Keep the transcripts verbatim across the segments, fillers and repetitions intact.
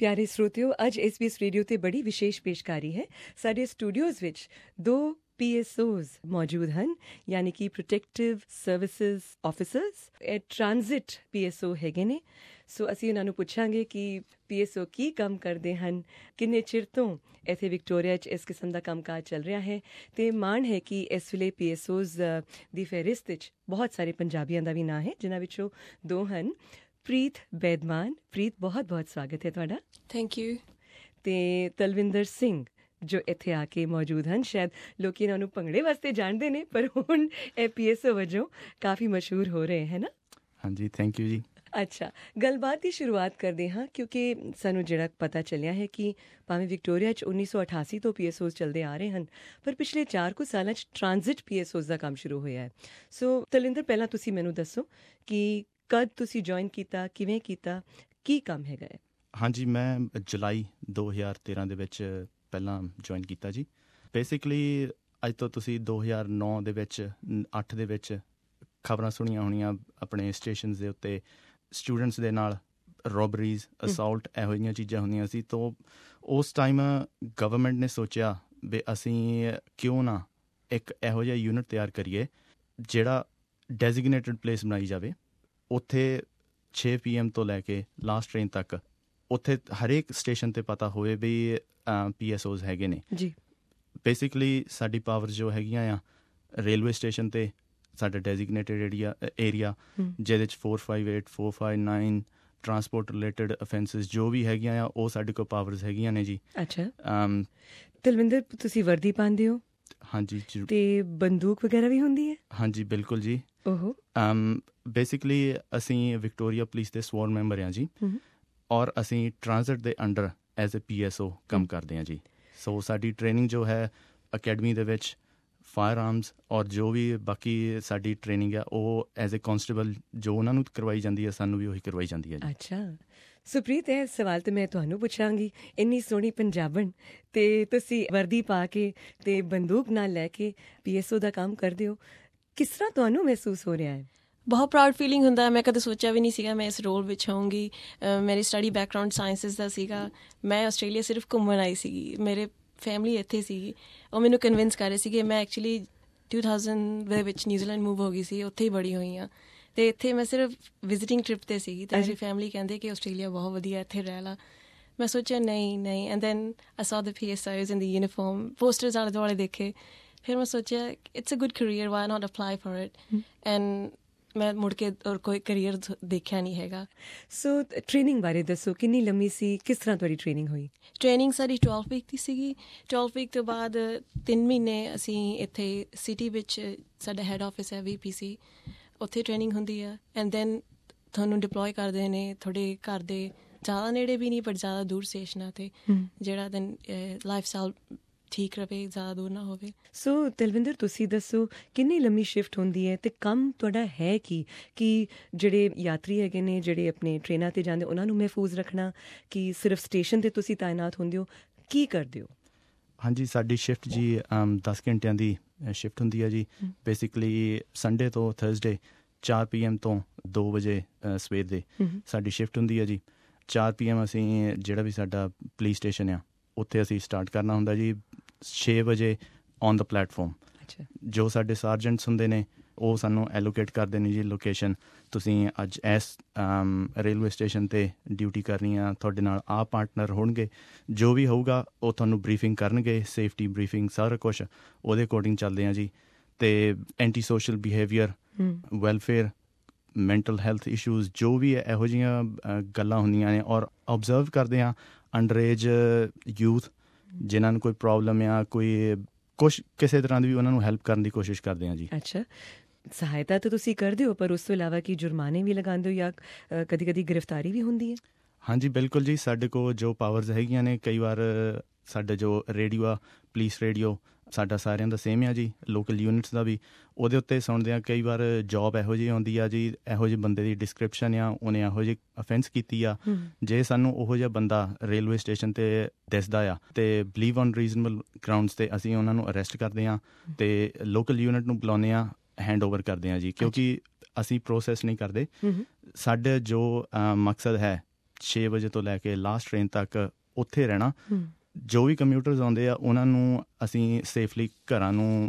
ਪਿਆਰੇ ਸਰੋਤਿਓ, ਅੱਜ S B S radio ਤੇ ਬੜੀ ਵਿਸ਼ੇਸ਼ ਪੇਸ਼ਕਾਰੀ ਹੈ। ਸਾਡੇ ਸਟੂਡੀਓਜ਼ ਵਿੱਚ ਦੋ ਪੀ ਐਸ ਓਜ਼ ਮੌਜੂਦ ਹਨ, ਯਾਨੀ ਕਿ ਪ੍ਰੋਟੈਕਟਿਵ ਸਰਵਿਸਿਜ਼ ਆਫਿਸਰਸ। ਇਹ ਟ੍ਰਾਂਜ਼ਿਟ ਪੀ ਐਸ ਓ ਹੈਗੇ ਨੇ। ਸੋ ਅਸੀਂ ਉਹਨਾਂ ਨੂੰ ਪੁੱਛਾਂਗੇ ਕਿ ਪੀ ਐਸ ਓ ਕੀ ਕੰਮ ਕਰਦੇ ਹਨ, ਕਿੰਨੇ ਚਿਰ ਤੋਂ ਇੱਥੇ ਵਿਕਟੋਰੀਆ 'ਚ ਇਸ ਕਿਸਮ ਦਾ ਕੰਮਕਾਜ ਚੱਲ ਰਿਹਾ ਹੈ। ਅਤੇ ਮਾਣ ਹੈ ਕਿ ਇਸ ਵੇਲੇ ਪੀ ਐਸ ਓਜ਼ ਦੀ ਫਹਿਰਿਸਤ ਵਿੱਚ ਬਹੁਤ ਸਾਰੇ ਪੰਜਾਬੀਆਂ ਦਾ ਵੀ ਨਾਂ ਹੈ, ਜਿਨ੍ਹਾਂ ਵਿੱਚੋਂ ਦੋ ਹਨ ਪ੍ਰੀਤ ਬੈਦਮਾਨ। ਪ੍ਰੀਤ, ਬਹੁਤ ਬਹੁਤ ਸਵਾਗਤ ਹੈ ਤੁਹਾਡਾ। Thank you. ਅਤੇ ਤਲਵਿੰਦਰ ਸਿੰਘ ਜੋ ਇੱਥੇ ਆ ਕੇ ਮੌਜੂਦ ਹਨ। ਸ਼ਾਇਦ ਲੋਕ ਇਹਨਾਂ ਨੂੰ ਭੰਗੜੇ ਵਾਸਤੇ ਜਾਣਦੇ ਨੇ, ਪਰ ਹੁਣ ਇਹ ਪੀ ਐਸ ਓ ਵਜੋਂ ਕਾਫੀ ਮਸ਼ਹੂਰ ਹੋ ਰਹੇ ਹੈ ਨਾ। ਹਾਂਜੀ, ਥੈਂਕ ਯੂ ਜੀ। ਅੱਛਾ, ਗੱਲਬਾਤ ਦੀ ਸ਼ੁਰੂਆਤ ਕਰਦੇ ਹਾਂ, ਕਿਉਂਕਿ ਸਾਨੂੰ ਜਿਹੜਾ ਪਤਾ ਚੱਲਿਆ ਹੈ ਕਿ ਭਾਵੇਂ ਵਿਕਟੋਰੀਆ 'ਚ ਉੱਨੀ ਸੌ ਅਠਾਸੀ ਤੋਂ ਪੀ ਐਸ ਓਜ਼ ਚੱਲਦੇ ਆ ਰਹੇ ਹਨ, ਪਰ ਪਿਛਲੇ ਚਾਰ ਕੁ ਸਾਲਾਂ 'ਚ ਟ੍ਰਾਂਜ਼ਿਟ ਪੀ ਐਸ ਓਜ਼ ਦਾ ਕੰਮ ਸ਼ੁਰੂ ਹੋਇਆ ਹੈ। ਸੋ ਤਲਿੰਦਰ, ਪਹਿਲਾਂ ਤੁਸੀਂ ਮੈਨੂੰ ਦੱਸੋ ਕਿ ਕਦ ਤੁਸੀਂ ਜੁਆਇਨ ਕੀਤਾ, ਕਿਵੇਂ ਕੀਤਾ, ਕੀ ਕੰਮ ਹੈਗਾ ਹੈ? ਹਾਂਜੀ, ਮੈਂ ਜੁਲਾਈ ਦੋ ਹਜ਼ਾਰ ਤੇਰ੍ਹਾਂ ਦੇ ਵਿੱਚ ਪਹਿਲਾਂ ਜੁਆਇਨ ਕੀਤਾ ਜੀ। ਬੇਸਿਕਲੀ ਅੱਜ ਤੋਂ ਤੁਸੀਂ ਦੋ ਹਜ਼ਾਰ ਨੌ ਦੇ ਵਿੱਚ ਅੱਠ ਦੇ ਵਿੱਚ ਖਬਰਾਂ ਸੁਣੀਆਂ ਹੋਣੀਆਂ ਆਪਣੇ ਸਟੇਸ਼ਨਸ ਦੇ ਉੱਤੇ, ਸਟੂਡੈਂਟਸ ਦੇ ਨਾਲ ਰੋਬਰੀਜ਼, ਅਸਾਲਟ, ਇਹੋ ਜਿਹੀਆਂ ਚੀਜ਼ਾਂ ਹੁੰਦੀਆਂ ਸੀ। ਤਾਂ ਉਸ ਟਾਈਮ ਗਵਰਨਮੈਂਟ ਨੇ ਸੋਚਿਆ ਵੀ ਅਸੀਂ ਕਿਉਂ ਨਾ ਇੱਕ ਇਹੋ ਜਿਹਾ ਯੂਨਿਟ ਤਿਆਰ ਕਰੀਏ ਜਿਹੜਾ ਡੈਜ਼ਿਗਨੇਟਡ ਪਲੇਸ ਬਣਾਈ ਜਾਵੇ। ਉੱਥੇ ਛੇ ਪੀ ਐਮ ਤੋਂ ਲੈ ਕੇ ਲਾਸਟ ਟ੍ਰੇਨ ਤੱਕ ਉੱਥੇ ਹਰੇਕ ਸਟੇਸ਼ਨ 'ਤੇ ਪਤਾ ਹੋਵੇ ਵੀ ਪੀ ਐਸ ਓਜ਼ ਹੈਗੇ ਨੇ ਜੀ। ਬੇਸਿਕਲੀ ਸਾਡੀ ਪਾਵਰ ਜੋ ਹੈਗੀਆਂ ਆ, ਰੇਲਵੇ ਸਟੇਸ਼ਨ 'ਤੇ ਸਾਡਾ ਡੈਜ਼ਿਗਨੇਟਡ ਏਰੀਆ ਏਰੀਆ ਜਿਹਦੇ 'ਚ four five eight four five nine transport related offences ਜੋ ਵੀ ਹੈਗੀਆਂ ਆ, ਉਹ ਸਾਡੇ ਕੋਲ ਪਾਵਰਸ ਹੈਗੀਆਂ ਨੇ ਜੀ। ਅੱਛਾ, ਤਲਵਿੰਦਰ, ਤੁਸੀਂ ਵਰਦੀ ਪਾਉਂਦੇ ਹੋ? ਹਾਂਜੀ। ਤੇ ਬੰਦੂਕ ਵਗੈਰਾ ਵੀ ਹੁੰਦੀ ਹੈ? ਹਾਂਜੀ, ਬਿਲਕੁਲ ਜੀ। ਓਹੋ। ਬੇਸਿਕਲੀ ਅਸੀਂ ਵਿਕਟੋਰੀਆ ਪੁਲਿਸ ਦੇ ਸਵੋਰਨ ਮੈਂਬਰ ਹਾਂ ਜੀ, ਔਰ ਅਸੀਂ ਟ੍ਰਾਂਜ਼ਿਟ ਦੇ under as a P S O ਕੰਮ ਕਰਦੇ ਹਾਂ ਜੀ। ਸੋ ਸਾਡੀ ਟ੍ਰੇਨਿੰਗ ਜੋ ਹੈ ਅਕੈਡਮੀ ਦੇ ਵਿੱਚ ਫਾਇਰ ਆਰਮਸ ਔਰ ਜੋ ਵੀ ਬਾਕੀ ਸਾਡੀ ਟ੍ਰੇਨਿੰਗ ਹੈ ਉਹ ਐਜ਼ ਏ ਕੌਂਸਟੇਬਲ ਜੋ ਉਹਨਾਂ ਨੂੰ ਕਰਵਾਈ ਜਾਂਦੀ ਹੈ, ਸਾਨੂੰ ਵੀ ਉਹੀ ਕਰਵਾਈ ਜਾਂਦੀ ਹੈ ਜੀ। ਅੱਛਾ ਸੁਪ੍ਰੀਤ, ਇਹ ਸਵਾਲ ਤਾਂ ਮੈਂ ਤੁਹਾਨੂੰ ਪੁੱਛਾਂਗੀ। ਇੰਨੀ ਸੋਹਣੀ ਪੰਜਾਬਣ ਅਤੇ ਤੁਸੀਂ ਵਰਦੀ ਪਾ ਕੇ ਅਤੇ ਬੰਦੂਕ ਨਾਲ ਲੈ ਕੇ ਪੀ ਐਸ ਓ ਦਾ ਕੰਮ ਕਰਦੇ ਹੋ, ਕਿਸ ਤਰ੍ਹਾਂ ਤੁਹਾਨੂੰ ਮਹਿਸੂਸ ਹੋ ਰਿਹਾ ਹੈ? ਬਹੁਤ ਪ੍ਰਾਊਡ ਫੀਲਿੰਗ ਹੁੰਦਾ। ਮੈਂ ਕਦੇ ਸੋਚਿਆ ਵੀ ਨਹੀਂ ਸੀਗਾ ਮੈਂ ਇਸ ਰੋਲ ਵਿੱਚ ਹੋਊਂਗੀ। ਮੇਰੀ ਸਟੱਡੀ ਬੈਕਗਰਾਊਂਡ ਸਾਇੰਸਿਸ ਦਾ ਸੀਗਾ। ਮੈਂ ਆਸਟ੍ਰੇਲੀਆ ਸਿਰਫ ਘੁੰਮਣ ਆਈ ਸੀਗੀ। ਮੇਰੇ ਫੈਮਿਲੀ ਇੱਥੇ ਸੀਗੀ। ਉਹ ਮੈਨੂੰ ਕਨਵਿੰਸ ਕਰ ਰਹੇ ਸੀਗੇ। ਮੈਂ ਐਕਚੁਅਲੀ ਟੂ ਥਾਊਜ਼ੈਂਡ ਦੇ ਵਿੱਚ ਨਿਊਜ਼ੀਲੈਂਡ ਮੂਵ ਹੋ ਗਈ ਸੀ, ਉੱਥੇ ਹੀ ਬੜੀ ਹੋਈ ਹਾਂ। ਅਤੇ ਇੱਥੇ ਮੈਂ ਸਿਰਫ ਵਿਜ਼ਿਟਿੰਗ ਟ੍ਰਿਪ 'ਤੇ ਸੀਗੀ। ਅਤੇ ਮੇਰੀ ਫੈਮਿਲੀ ਕਹਿੰਦੇ ਕਿ ਆਸਟ੍ਰੇਲੀਆ ਬਹੁਤ ਵਧੀਆ, ਇੱਥੇ ਰਹਿ ਲਾ। ਮੈਂ ਸੋਚਿਆ ਨਹੀਂ ਨਹੀਂ and then I saw the P S I's in the uniform, posters ਆਲੇ ਦੁਆਲੇ ਦੇਖੇ। ਫਿਰ ਮੈਂ ਸੋਚਿਆ it's a good career, why not apply for it. And ਮੈਂ ਮੁੜ ਕੇ ਔਰ ਕੋਈ ਕਰੀਅਰ ਦੇਖਿਆ ਨਹੀਂ ਹੈਗਾ। ਸੋ ਟ੍ਰੇਨਿੰਗ ਬਾਰੇ ਦੱਸੋ, ਕਿੰਨੀ ਲੰਮੀ ਸੀ, ਕਿਸ ਤਰ੍ਹਾਂ ਤੁਹਾਡੀ ਟ੍ਰੇਨਿੰਗ ਹੋਈ? ਟ੍ਰੇਨਿੰਗ ਸਾਡੀ ਟਵੈਲਵ ਵੀਕ ਦੀ ਸੀਗੀ। ਟਵੈਲਵ ਵੀਕ ਤੋਂ ਬਾਅਦ ਤਿੰਨ ਮਹੀਨੇ ਅਸੀਂ ਇੱਥੇ ਸਿਟੀ ਵਿੱਚ, ਸਾਡਾ ਹੈੱਡ ਆਫਿਸ ਹੈ ਵੀ ਪੀ ਸੀ, ਉੱਥੇ ਟ੍ਰੇਨਿੰਗ ਹੁੰਦੀ ਆ। ਐਂਡ ਦੈਨ ਤੁਹਾਨੂੰ ਡਿਪਲੋਏ ਕਰਦੇ ਨੇ ਤੁਹਾਡੇ ਘਰ ਦੇ ਜ਼ਿਆਦਾ ਨੇੜੇ ਵੀ ਨਹੀਂ, ਪਰ ਜ਼ਿਆਦਾ ਦੂਰ ਸਟੇਸ਼ਨਾਂ 'ਤੇ, ਜਿਹੜਾ ਦੈਨ ਲਾਈਫ ਸਟਾਈਲ ਠੀਕ ਰਹੇ, ਜ਼ਿਆਦਾ ਦੂਰ ਨਾ ਹੋਵੇ। ਸੋ ਤਲਵਿੰਦਰ, ਤੁਸੀਂ ਦੱਸੋ ਕਿੰਨੀ ਲੰਮੀ ਸ਼ਿਫਟ ਹੁੰਦੀ ਹੈ ਅਤੇ ਕੰਮ ਤੁਹਾਡਾ ਹੈ ਕੀ? ਕਿ ਜਿਹੜੇ ਯਾਤਰੀ ਹੈਗੇ ਨੇ, ਜਿਹੜੇ ਆਪਣੇ ਟ੍ਰੇਨਾਂ 'ਤੇ ਜਾਂਦੇ, ਉਹਨਾਂ ਨੂੰ ਮਹਿਫੂਜ਼ ਰੱਖਣਾ, ਕਿ ਸਿਰਫ ਸਟੇਸ਼ਨ 'ਤੇ ਤੁਸੀਂ ਤਾਇਨਾਤ ਹੁੰਦੇ ਹੋ, ਕੀ ਕਰਦੇ ਹੋ? ਹਾਂਜੀ, ਸਾਡੀ ਸ਼ਿਫਟ ਜੀ ਦਸ ਘੰਟਿਆਂ ਦੀ ਸ਼ਿਫਟ ਹੁੰਦੀ ਹੈ ਜੀ। ਬੇਸਿਕਲੀ ਸੰਡੇ ਤੋਂ ਥਰਸਡੇ ਚਾਰ ਪੀ ਐਮ ਤੋਂ ਦੋ ਵਜੇ ਸਵੇਰ ਦੇ ਸਾਡੀ ਸ਼ਿਫਟ ਹੁੰਦੀ ਹੈ ਜੀ। ਚਾਰ ਪੀ ਐਮ ਅਸੀਂ ਜਿਹੜਾ ਵੀ ਸਾਡਾ ਪੁਲਿਸ ਸਟੇਸ਼ਨ ਆ ਉੱਥੇ ਅਸੀਂ ਸਟਾਰਟ ਕਰਨਾ ਹੁੰਦਾ ਜੀ। ਛੇ ਵਜੇ ਔਨ ਦਾ ਪਲੈਟਫਾਰਮ ਜੋ ਸਾਡੇ ਸਾਰਜੈਂਟਸ ਹੁੰਦੇ ਨੇ ਉਹ ਸਾਨੂੰ ਐਲੋਕੇਟ ਕਰਦੇ ਨੇ ਜੀ ਲੋਕੇਸ਼ਨ। ਤੁਸੀਂ ਅੱਜ ਇਸ ਰੇਲਵੇ ਸਟੇਸ਼ਨ 'ਤੇ ਡਿਊਟੀ ਕਰਨੀ ਆ, ਤੁਹਾਡੇ ਨਾਲ ਆਹ ਪਾਰਟਨਰ ਹੋਣਗੇ, ਜੋ ਵੀ ਹੋਊਗਾ ਉਹ ਤੁਹਾਨੂੰ ਬਰੀਫਿੰਗ ਕਰਨਗੇ, ਸੇਫਟੀ ਬਰੀਫਿੰਗ, ਸਾਰਾ ਕੁਛ ਉਹਦੇ ਅਕੋਰਡਿੰਗ ਚੱਲਦੇ ਹਾਂ ਜੀ। ਅਤੇ anti social behaviour, welfare, mental health issues, ਜੋ ਵੀ ਇਹੋ ਜਿਹੀਆਂ ਗੱਲਾਂ ਹੁੰਦੀਆਂ ਨੇ, ਔਰ ਓਬਜ਼ਰਵ ਕਰਦੇ ਹਾਂ ਅੰਡਰ ਏਜ ਯੂਥ ਜਿਨ੍ਹਾਂ ਨੂੰ ਕੋਈ ਪ੍ਰੋਬਲਮ ਆ, ਕੋਈ ਕੁਛ ਕਿਸੇ ਤਰ੍ਹਾਂ ਦੀ ਵੀ, ਉਹਨਾਂ ਨੂੰ ਹੈਲਪ ਕਰਨ ਦੀ ਕੋਸ਼ਿਸ਼ ਕਰਦੇ ਹਾਂ ਜੀ। ਅੱਛਾ, ਸਹਾਇਤਾ ਤਾਂ ਤੁਸੀਂ ਕਰਦੇ ਹੋ, ਪਰ ਉਸ ਤੋਂ ਇਲਾਵਾ ਕੀ ਜੁਰਮਾਨੇ ਵੀ ਲਗਾਉਂਦੇ ਹੋ ਜਾਂ ਕਦੀ ਕਦੀ ਗ੍ਰਿਫਤਾਰੀ ਵੀ ਹੁੰਦੀ ਹੈ? ਹਾਂਜੀ ਬਿਲਕੁਲ ਜੀ, ਸਾਡੇ ਕੋਲ ਜੋ ਪਾਵਰਸ ਹੈਗੀਆਂ ਨੇ, ਕਈ ਵਾਰ ਸਾਡਾ ਜੋ ਰੇਡੀਓ ਆ, ਪੁਲਿਸ ਰੇਡੀਓ ਸਾਡਾ ਸਾਰਿਆਂ ਦਾ ਸੇਮ ਆ ਜੀ, ਲੋਕਲ ਯੂਨਿਟਸ ਦਾ ਵੀ, ਉਹਦੇ ਉੱਤੇ ਸੁਣਦੇ ਹਾਂ। ਕਈ ਵਾਰ ਜੋਬ ਇਹੋ ਜਿਹੀ ਆਉਂਦੀ ਆ ਜੀ, ਇਹੋ ਜਿਹੇ ਬੰਦੇ ਦੀ ਡਿਸਕ੍ਰਿਪਸ਼ਨ ਆ, ਉਹਨੇ ਇਹੋ ਜਿਹੀ ਅਫੈਂਸ ਕੀਤੀ ਆ, ਜੇ ਸਾਨੂੰ ਉਹੋ ਜਿਹਾ ਬੰਦਾ ਰੇਲਵੇ ਸਟੇਸ਼ਨ 'ਤੇ ਦਿਸਦਾ ਆ ਅਤੇ ਬਲੀਵ ਔਨ ਰੀਜ਼ਨੇਬਲ ਗਰਾਊਂਡਸ 'ਤੇ ਅਸੀਂ ਉਹਨਾਂ ਨੂੰ ਅਰੈਸਟ ਕਰਦੇ ਹਾਂ ਅਤੇ ਲੋਕਲ ਯੂਨਿਟ ਨੂੰ ਬੁਲਾਉਂਦੇ ਹਾਂ, ਹੈਂਡ ਓਵਰ ਕਰਦੇ ਹਾਂ ਜੀ। ਕਿਉਂਕਿ ਅਸੀਂ ਪ੍ਰੋਸੈਸ ਨਹੀਂ ਕਰਦੇ। ਸਾਡਾ ਜੋ ਮਕਸਦ ਹੈ ਛੇ ਵਜੇ ਤੋਂ ਲੈ ਕੇ ਲਾਸਟ ਟ੍ਰੇਨ ਤੱਕ ਉੱਥੇ ਰਹਿਣਾ। ਜੋ ਵੀ ਕੰਮਿਊਟਰਸ ਆਉਂਦੇ ਆ ਉਹਨਾਂ ਨੂੰ ਅਸੀਂ ਸੇਫਲੀ ਘਰਾਂ ਨੂੰ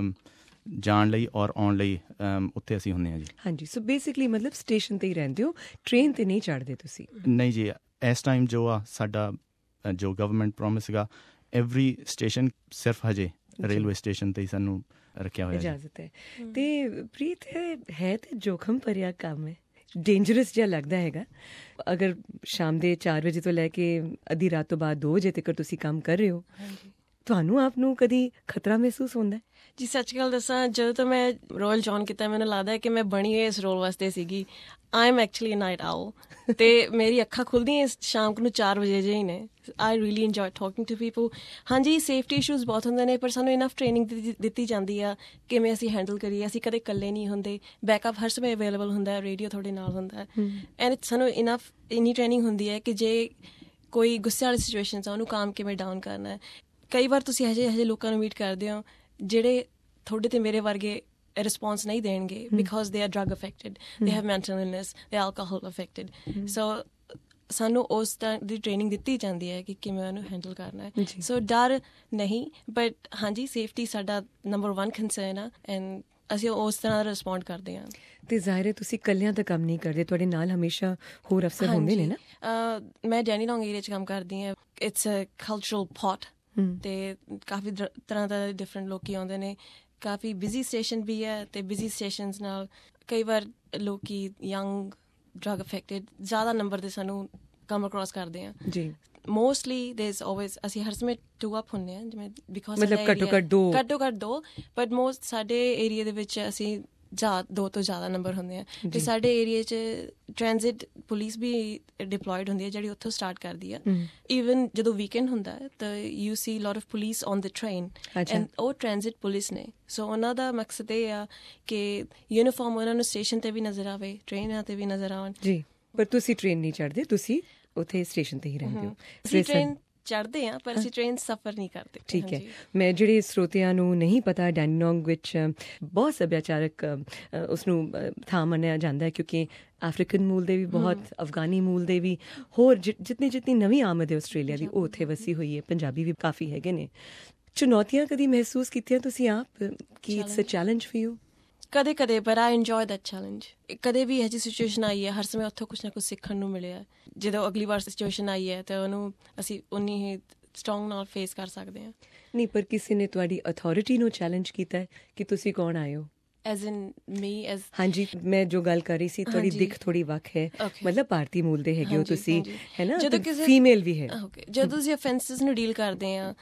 ਜਾਣ ਲਈ ਔਰ ਆਉਣ ਲਈ ਉੱਥੇ ਅਸੀਂ ਹੁੰਦੇ ਹਾਂ ਜੀ। ਹਾਂਜੀ, ਸੋ ਬੇਸਿਕਲੀ ਮਤਲਬ ਸਟੇਸ਼ਨ 'ਤੇ ਹੀ ਰਹਿੰਦੇ ਹੋ, ਟ੍ਰੇਨ 'ਤੇ ਨਹੀਂ ਚੜ੍ਹਦੇ ਤੁਸੀਂ? ਨਹੀਂ ਜੀ, ਇਸ ਟਾਈਮ ਜੋ ਆ ਸਾਡਾ ਜੋ ਗਵਰਨਮੈਂਟ ਪ੍ਰੋਮਿਸ ਸੀਗਾ ਐਵਰੀ ਸਟੇਸ਼ਨ ਸਿਰਫ ਹਜੇ ਰੇਲਵੇ ਸਟੇਸ਼ਨ 'ਤੇ ਹੀ ਸਾਨੂੰ ਰੱਖਿਆ ਹੋਇਆ ਇਜਾਜ਼ਤ ਹੈ। ਤੇ ਪ੍ਰੀਤ, ਹੈ ਤੇ ਜੋਖਮ ਭਰਿਆ ਕੰਮ ਹੈ, ਡੇਂਜਰਸ ਜਿਹਾ ਲੱਗਦਾ ਹੈਗਾ। ਅਗਰ ਸ਼ਾਮ ਦੇ ਚਾਰ ਵਜੇ ਤੋਂ ਲੈ ਕੇ ਅੱਧੀ ਰਾਤ ਤੋਂ ਬਾਅਦ ਦੋ ਵਜੇ ਤੱਕ ਤੁਸੀਂ ਕੰਮ ਕਰ ਰਹੇ ਹੋ, ਤੁਹਾਨੂੰ ਆਪ ਨੂੰ ਕਦੀ ਖਤਰਾ ਮਹਿਸੂਸ ਹੁੰਦਾ? ਜੀ ਸੱਚ ਗੱਲ ਦੱਸਾਂ, ਜਦੋਂ ਤੋਂ ਮੈਂ ਰੋਲ ਜੁਆਇਨ ਕੀਤਾ ਮੈਨੂੰ ਲੱਗਦਾ ਕਿ ਮੈਂ ਬਣੀ ਹੋਈ ਇਸ ਰੋਲ ਵਾਸਤੇ ਸੀਗੀ। I am actually night owl ਅਤੇ ਮੇਰੀ ਅੱਖਾਂ ਖੁੱਲ੍ਹਦੀਆਂ ਸ਼ਾਮ ਨੂੰ ਚਾਰ ਵਜੇ ਜਿਹੇ ਹੀ ਨੇ। I really enjoy talking to people. ਹਾਂਜੀ, ਸੇਫਟੀ ਇਸ਼ੂਜ਼ ਬਹੁਤ ਹੁੰਦੇ ਨੇ, ਪਰ ਸਾਨੂੰ ਇਨਫ ਟ੍ਰੇਨਿੰਗ ਦਿੱਤੀ ਜਾਂਦੀ ਆ ਕਿਵੇਂ ਅਸੀਂ ਹੈਂਡਲ ਕਰੀਏ। ਅਸੀਂ ਕਦੇ ਇਕੱਲੇ ਨਹੀਂ ਹੁੰਦੇ, ਬੈਕਅਪ ਹਰ ਸਮੇਂ ਅਵੇਲੇਬਲ ਹੁੰਦਾ, ਰੇਡੀਓ ਤੁਹਾਡੇ ਨਾਲ ਹੁੰਦਾ। ਐਂਡ ਸਾਨੂੰ ਇਨਫ ਇੰਨੀ ਟ੍ਰੇਨਿੰਗ ਹੁੰਦੀ ਹੈ ਕਿ ਜੇ ਕੋਈ ਗੁੱਸੇ ਵਾਲੀ ਸਿਚੁਏਸ਼ਨਸ ਆ ਉਹਨੂੰ ਕਾਮ ਕਿਵੇਂ ਡਾਊਨ ਕਰਨਾ ਹੈ। ਕਈ ਵਾਰ ਤੁਸੀਂ ਇਹੋ ਜਿਹੇ ਇਹੋ ਜਿਹੇ ਲੋਕਾਂ ਨੂੰ ਮੀਟ ਕਰਦੇ ਹੋ ਜਿਹੜੇ ਤੁਹਾਡੇ ਤੇ ਮੇਰੇ ਵਰਗੇ ਰਿਸਪੌਂਸ ਨਹੀਂ ਦੇਣਗੇ, because they are drug affected, they have mental illness, they alcohol affected. So ਸਾਨੂੰ ਉਸ ਤਰ੍ਹਾਂ ਦੀ ਟ੍ਰੇਨਿੰਗ ਦਿੱਤੀ ਜਾਂਦੀ ਹੈ ਕਿ ਕਿਵੇਂ ਉਹਨੂੰ ਹੈਂਡਲ ਕਰਨਾ ਹੈ। ਸੋ ਡਰ ਨਹੀਂ, ਬਟ ਹਾਂਜੀ ਸੇਫਟੀ ਸਾਡਾ ਨੰਬਰ ਵਨ ਕੰਸਰਨ ਆ ਐਂਡ ਅਸੀਂ ਉਸ ਤਰ੍ਹਾਂ ਰਿਸਪੌਂਡ ਕਰਦੇ ਹਾਂ। ਅਤੇ ਜ਼ਾਹਿਰ ਹੈ ਤੁਸੀਂ ਇਕੱਲਿਆਂ ਤਾਂ ਕੰਮ ਨਹੀਂ ਕਰਦੇ, ਤੁਹਾਡੇ ਨਾਲ ਹਮੇਸ਼ਾ ਹੋਰ ਅਫਸਰ ਹੁੰਦੇ ਨੇ ਨਾ? ਮੈਂ ਡੈਨੀਲੋਂਗ ਏਰੀਆ 'ਚ ਕੰਮ ਕਰਦੀ ਹਾਂ। ਇਟਸ ਅ ਕਲਚਰਲ ਪੌਟ ਅਤੇ ਕਾਫੀ ਤਰ੍ਹਾਂ ਦਾ ਡਿਫਰੈਂਟ ਲੋਕ ਆਉਂਦੇ ਨੇ। ਕਾਫੀ ਬਿਜ਼ੀ ਸਟੇਸ਼ਨ ਵੀ ਹੈ ਅਤੇ ਬਿਜ਼ੀ ਸਟੇਸ਼ਨਸ ਨਾਲ ਕਈ ਵਾਰ ਲੋਕ ਯੰਗ ਡਰੱਗ ਅਫੈਕਟਡ ਜ਼ਿਆਦਾ ਨੰਬਰ ਦੇ ਸਾਨੂੰ ਕੰਮ ਅਕਰੋਸ ਕਰਦੇ ਹਾਂ ਜੀ। ਮੋਸਟਲੀ ਦੇਰ ਇਜ਼ ਆਲਵੇਜ਼ ਅਸੀਂ ਹਰ ਸਮੇਂ ਟੂ ਅਪ ਹੁੰਦੇ ਹਾਂ, ਜਿਵੇਂ ਬਿਕੋਜ਼ ਮਤਲਬ ਘੱਟੋ ਘੱਟ ਦੋ ਘੱਟੋ ਘੱਟ ਦੋ ਬਟ ਮੋਸਟ ਸਾਡੇ ਏਰੀਏ ਦੇ ਵਿੱਚ ਅਸੀਂ ਜਾ ਦੋ ਤੋਂ ਜ਼ਿਆਦਾ ਨੰਬਰ ਹੁੰਦੇ ਆ। ਅਤੇ ਸਾਡੇ ਏਰੀਏ 'ਚ ਟ੍ਰਾਂਜ਼ਿਟ ਪੁਲਿਸ ਵੀ ਡਿਪਲੋਇਡ ਹੁੰਦੀ ਹੈ ਜਿਹੜੀ ਉੱਥੋਂ ਸਟਾਰਟ ਕਰਦੀ ਆ। ਈਵਨ ਜਦੋਂ ਵੀਕਐਂਡ ਹੁੰਦਾ ਤਾਂ you see lot of police on the train and ਉਹ ਟ੍ਰਾਂਜ਼ਿਟ ਪੁਲਿਸ ਨੇ। ਸੋ ਉਹਨਾਂ ਦਾ ਮਕਸਦ ਇਹ ਆ ਕਿ ਯੂਨੀਫਾਰਮ ਉਹਨਾਂ ਨੂੰ ਸਟੇਸ਼ਨ 'ਤੇ ਵੀ ਨਜ਼ਰ ਆਵੇ, ਟ੍ਰੇਨਾਂ 'ਤੇ ਵੀ ਨਜ਼ਰ ਆਉਣ ਜੀ। ਪਰ ਤੁਸੀਂ ਟ੍ਰੇਨ ਨਹੀਂ ਚੜ੍ਹਦੇ, ਤੁਸੀਂ ਉੱਥੇ ਸਟੇਸ਼ਨ 'ਤੇ ਹੀ ਰਹਿੰਦੇ ਹੋ? ਅਸੀਂ ਟ੍ਰੇਨ ਚੜ੍ਹਦੇ ਹਾਂ ਪਰ ਅਸੀਂ ਟ੍ਰੇਨ ਸਫ਼ਰ ਨਹੀਂ ਕਰਦੇ। ਠੀਕ ਹੈ। ਮੈਂ ਜਿਹੜੇ ਸਰੋਤਿਆਂ ਨੂੰ ਨਹੀਂ ਪਤਾ, ਡੈਨੀਲੋਂਗ ਵਿੱਚ ਬਹੁਤ ਸੱਭਿਆਚਾਰਕ ਉਸਨੂੰ ਥਾਂ ਮੰਨਿਆ ਜਾਂਦਾ ਹੈ ਕਿਉਂਕਿ ਅਫਰੀਕਨ ਮੂਲ ਦੇ ਵੀ ਬਹੁਤ, ਅਫਗਾਨੀ ਮੂਲ ਦੇ ਵੀ, ਹੋਰ ਜਿਤਨੀ ਜਿਤਨੀ ਨਵੀਂ ਆਮਦ ਹੈ ਆਸਟ੍ਰੇਲੀਆ ਦੀ ਉਹ ਉੱਥੇ ਵਸੀ ਹੋਈ ਹੈ। ਪੰਜਾਬੀ ਵੀ ਕਾਫੀ ਹੈਗੇ ਨੇ। ਚੁਣੌਤੀਆਂ ਕਦੀ ਮਹਿਸੂਸ ਕੀਤੀਆਂ ਤੁਸੀਂ ਆਪ ਕਿ it's a challenge for you? ਕਦੇ ਕਦੇ, ਪਰ ਆਈ ਇੰਜੋਏ ਦੈਟ ਚੈਲੰਜ। ਕਦੇ ਵੀ ਇਹੋ ਜਿਹੀ ਸਿਚੁਏਸ਼ਨ ਆਈ ਹੈ ਹਰ ਸਮੇਂ ਉੱਥੋਂ ਕੁਛ ਨਾ ਕੁਛ ਸਿੱਖਣ ਨੂੰ ਮਿਲਿਆ। ਜਦੋਂ ਅਗਲੀ ਵਾਰ ਸਿਚੁਏਸ਼ਨ ਆਈ ਹੈ ਤਾਂ ਉਹਨੂੰ ਅਸੀਂ ਉਨੀ ਹੀ ਸਟਰੋਂਗ ਨਾਲ ਫੇਸ ਕਰ ਸਕਦੇ ਹਾਂ। ਨਹੀਂ, ਪਰ ਕਿਸੇ ਨੇ ਤੁਹਾਡੀ ਅਥਾਰਟੀ ਨੂੰ ਚੈਲੰਜ ਕੀਤਾ ਹੈ ਕਿ ਤੁਸੀਂ ਕੌਣ ਆਏ ਹੋ? ਐਜ਼ ਇਨ ਮੀ ਐਜ਼ ਹਾਂਜੀ, ਮੈਂ ਜੋ ਗੱਲ ਕਰ ਰਹੀ ਸੀ ਤੁਹਾਡੀ ਦਿੱਖ ਥੋੜੀ ਵੱਖ ਹੈ, ਮਤਲਬ ਭਾਰਤੀ ਮੂਲ ਦੇ ਹੈਗੇ ਹੋ ਤੁਸੀਂ, ਹੈ ਨਾ, ਫੀਮੇਲ ਵੀ ਹੈ। ਜਦੋਂ ਤੁਸੀਂ ਅਫੈਂਸਿਸ ਨੂੰ ਡੀਲ ਕਰਦੇ ਆ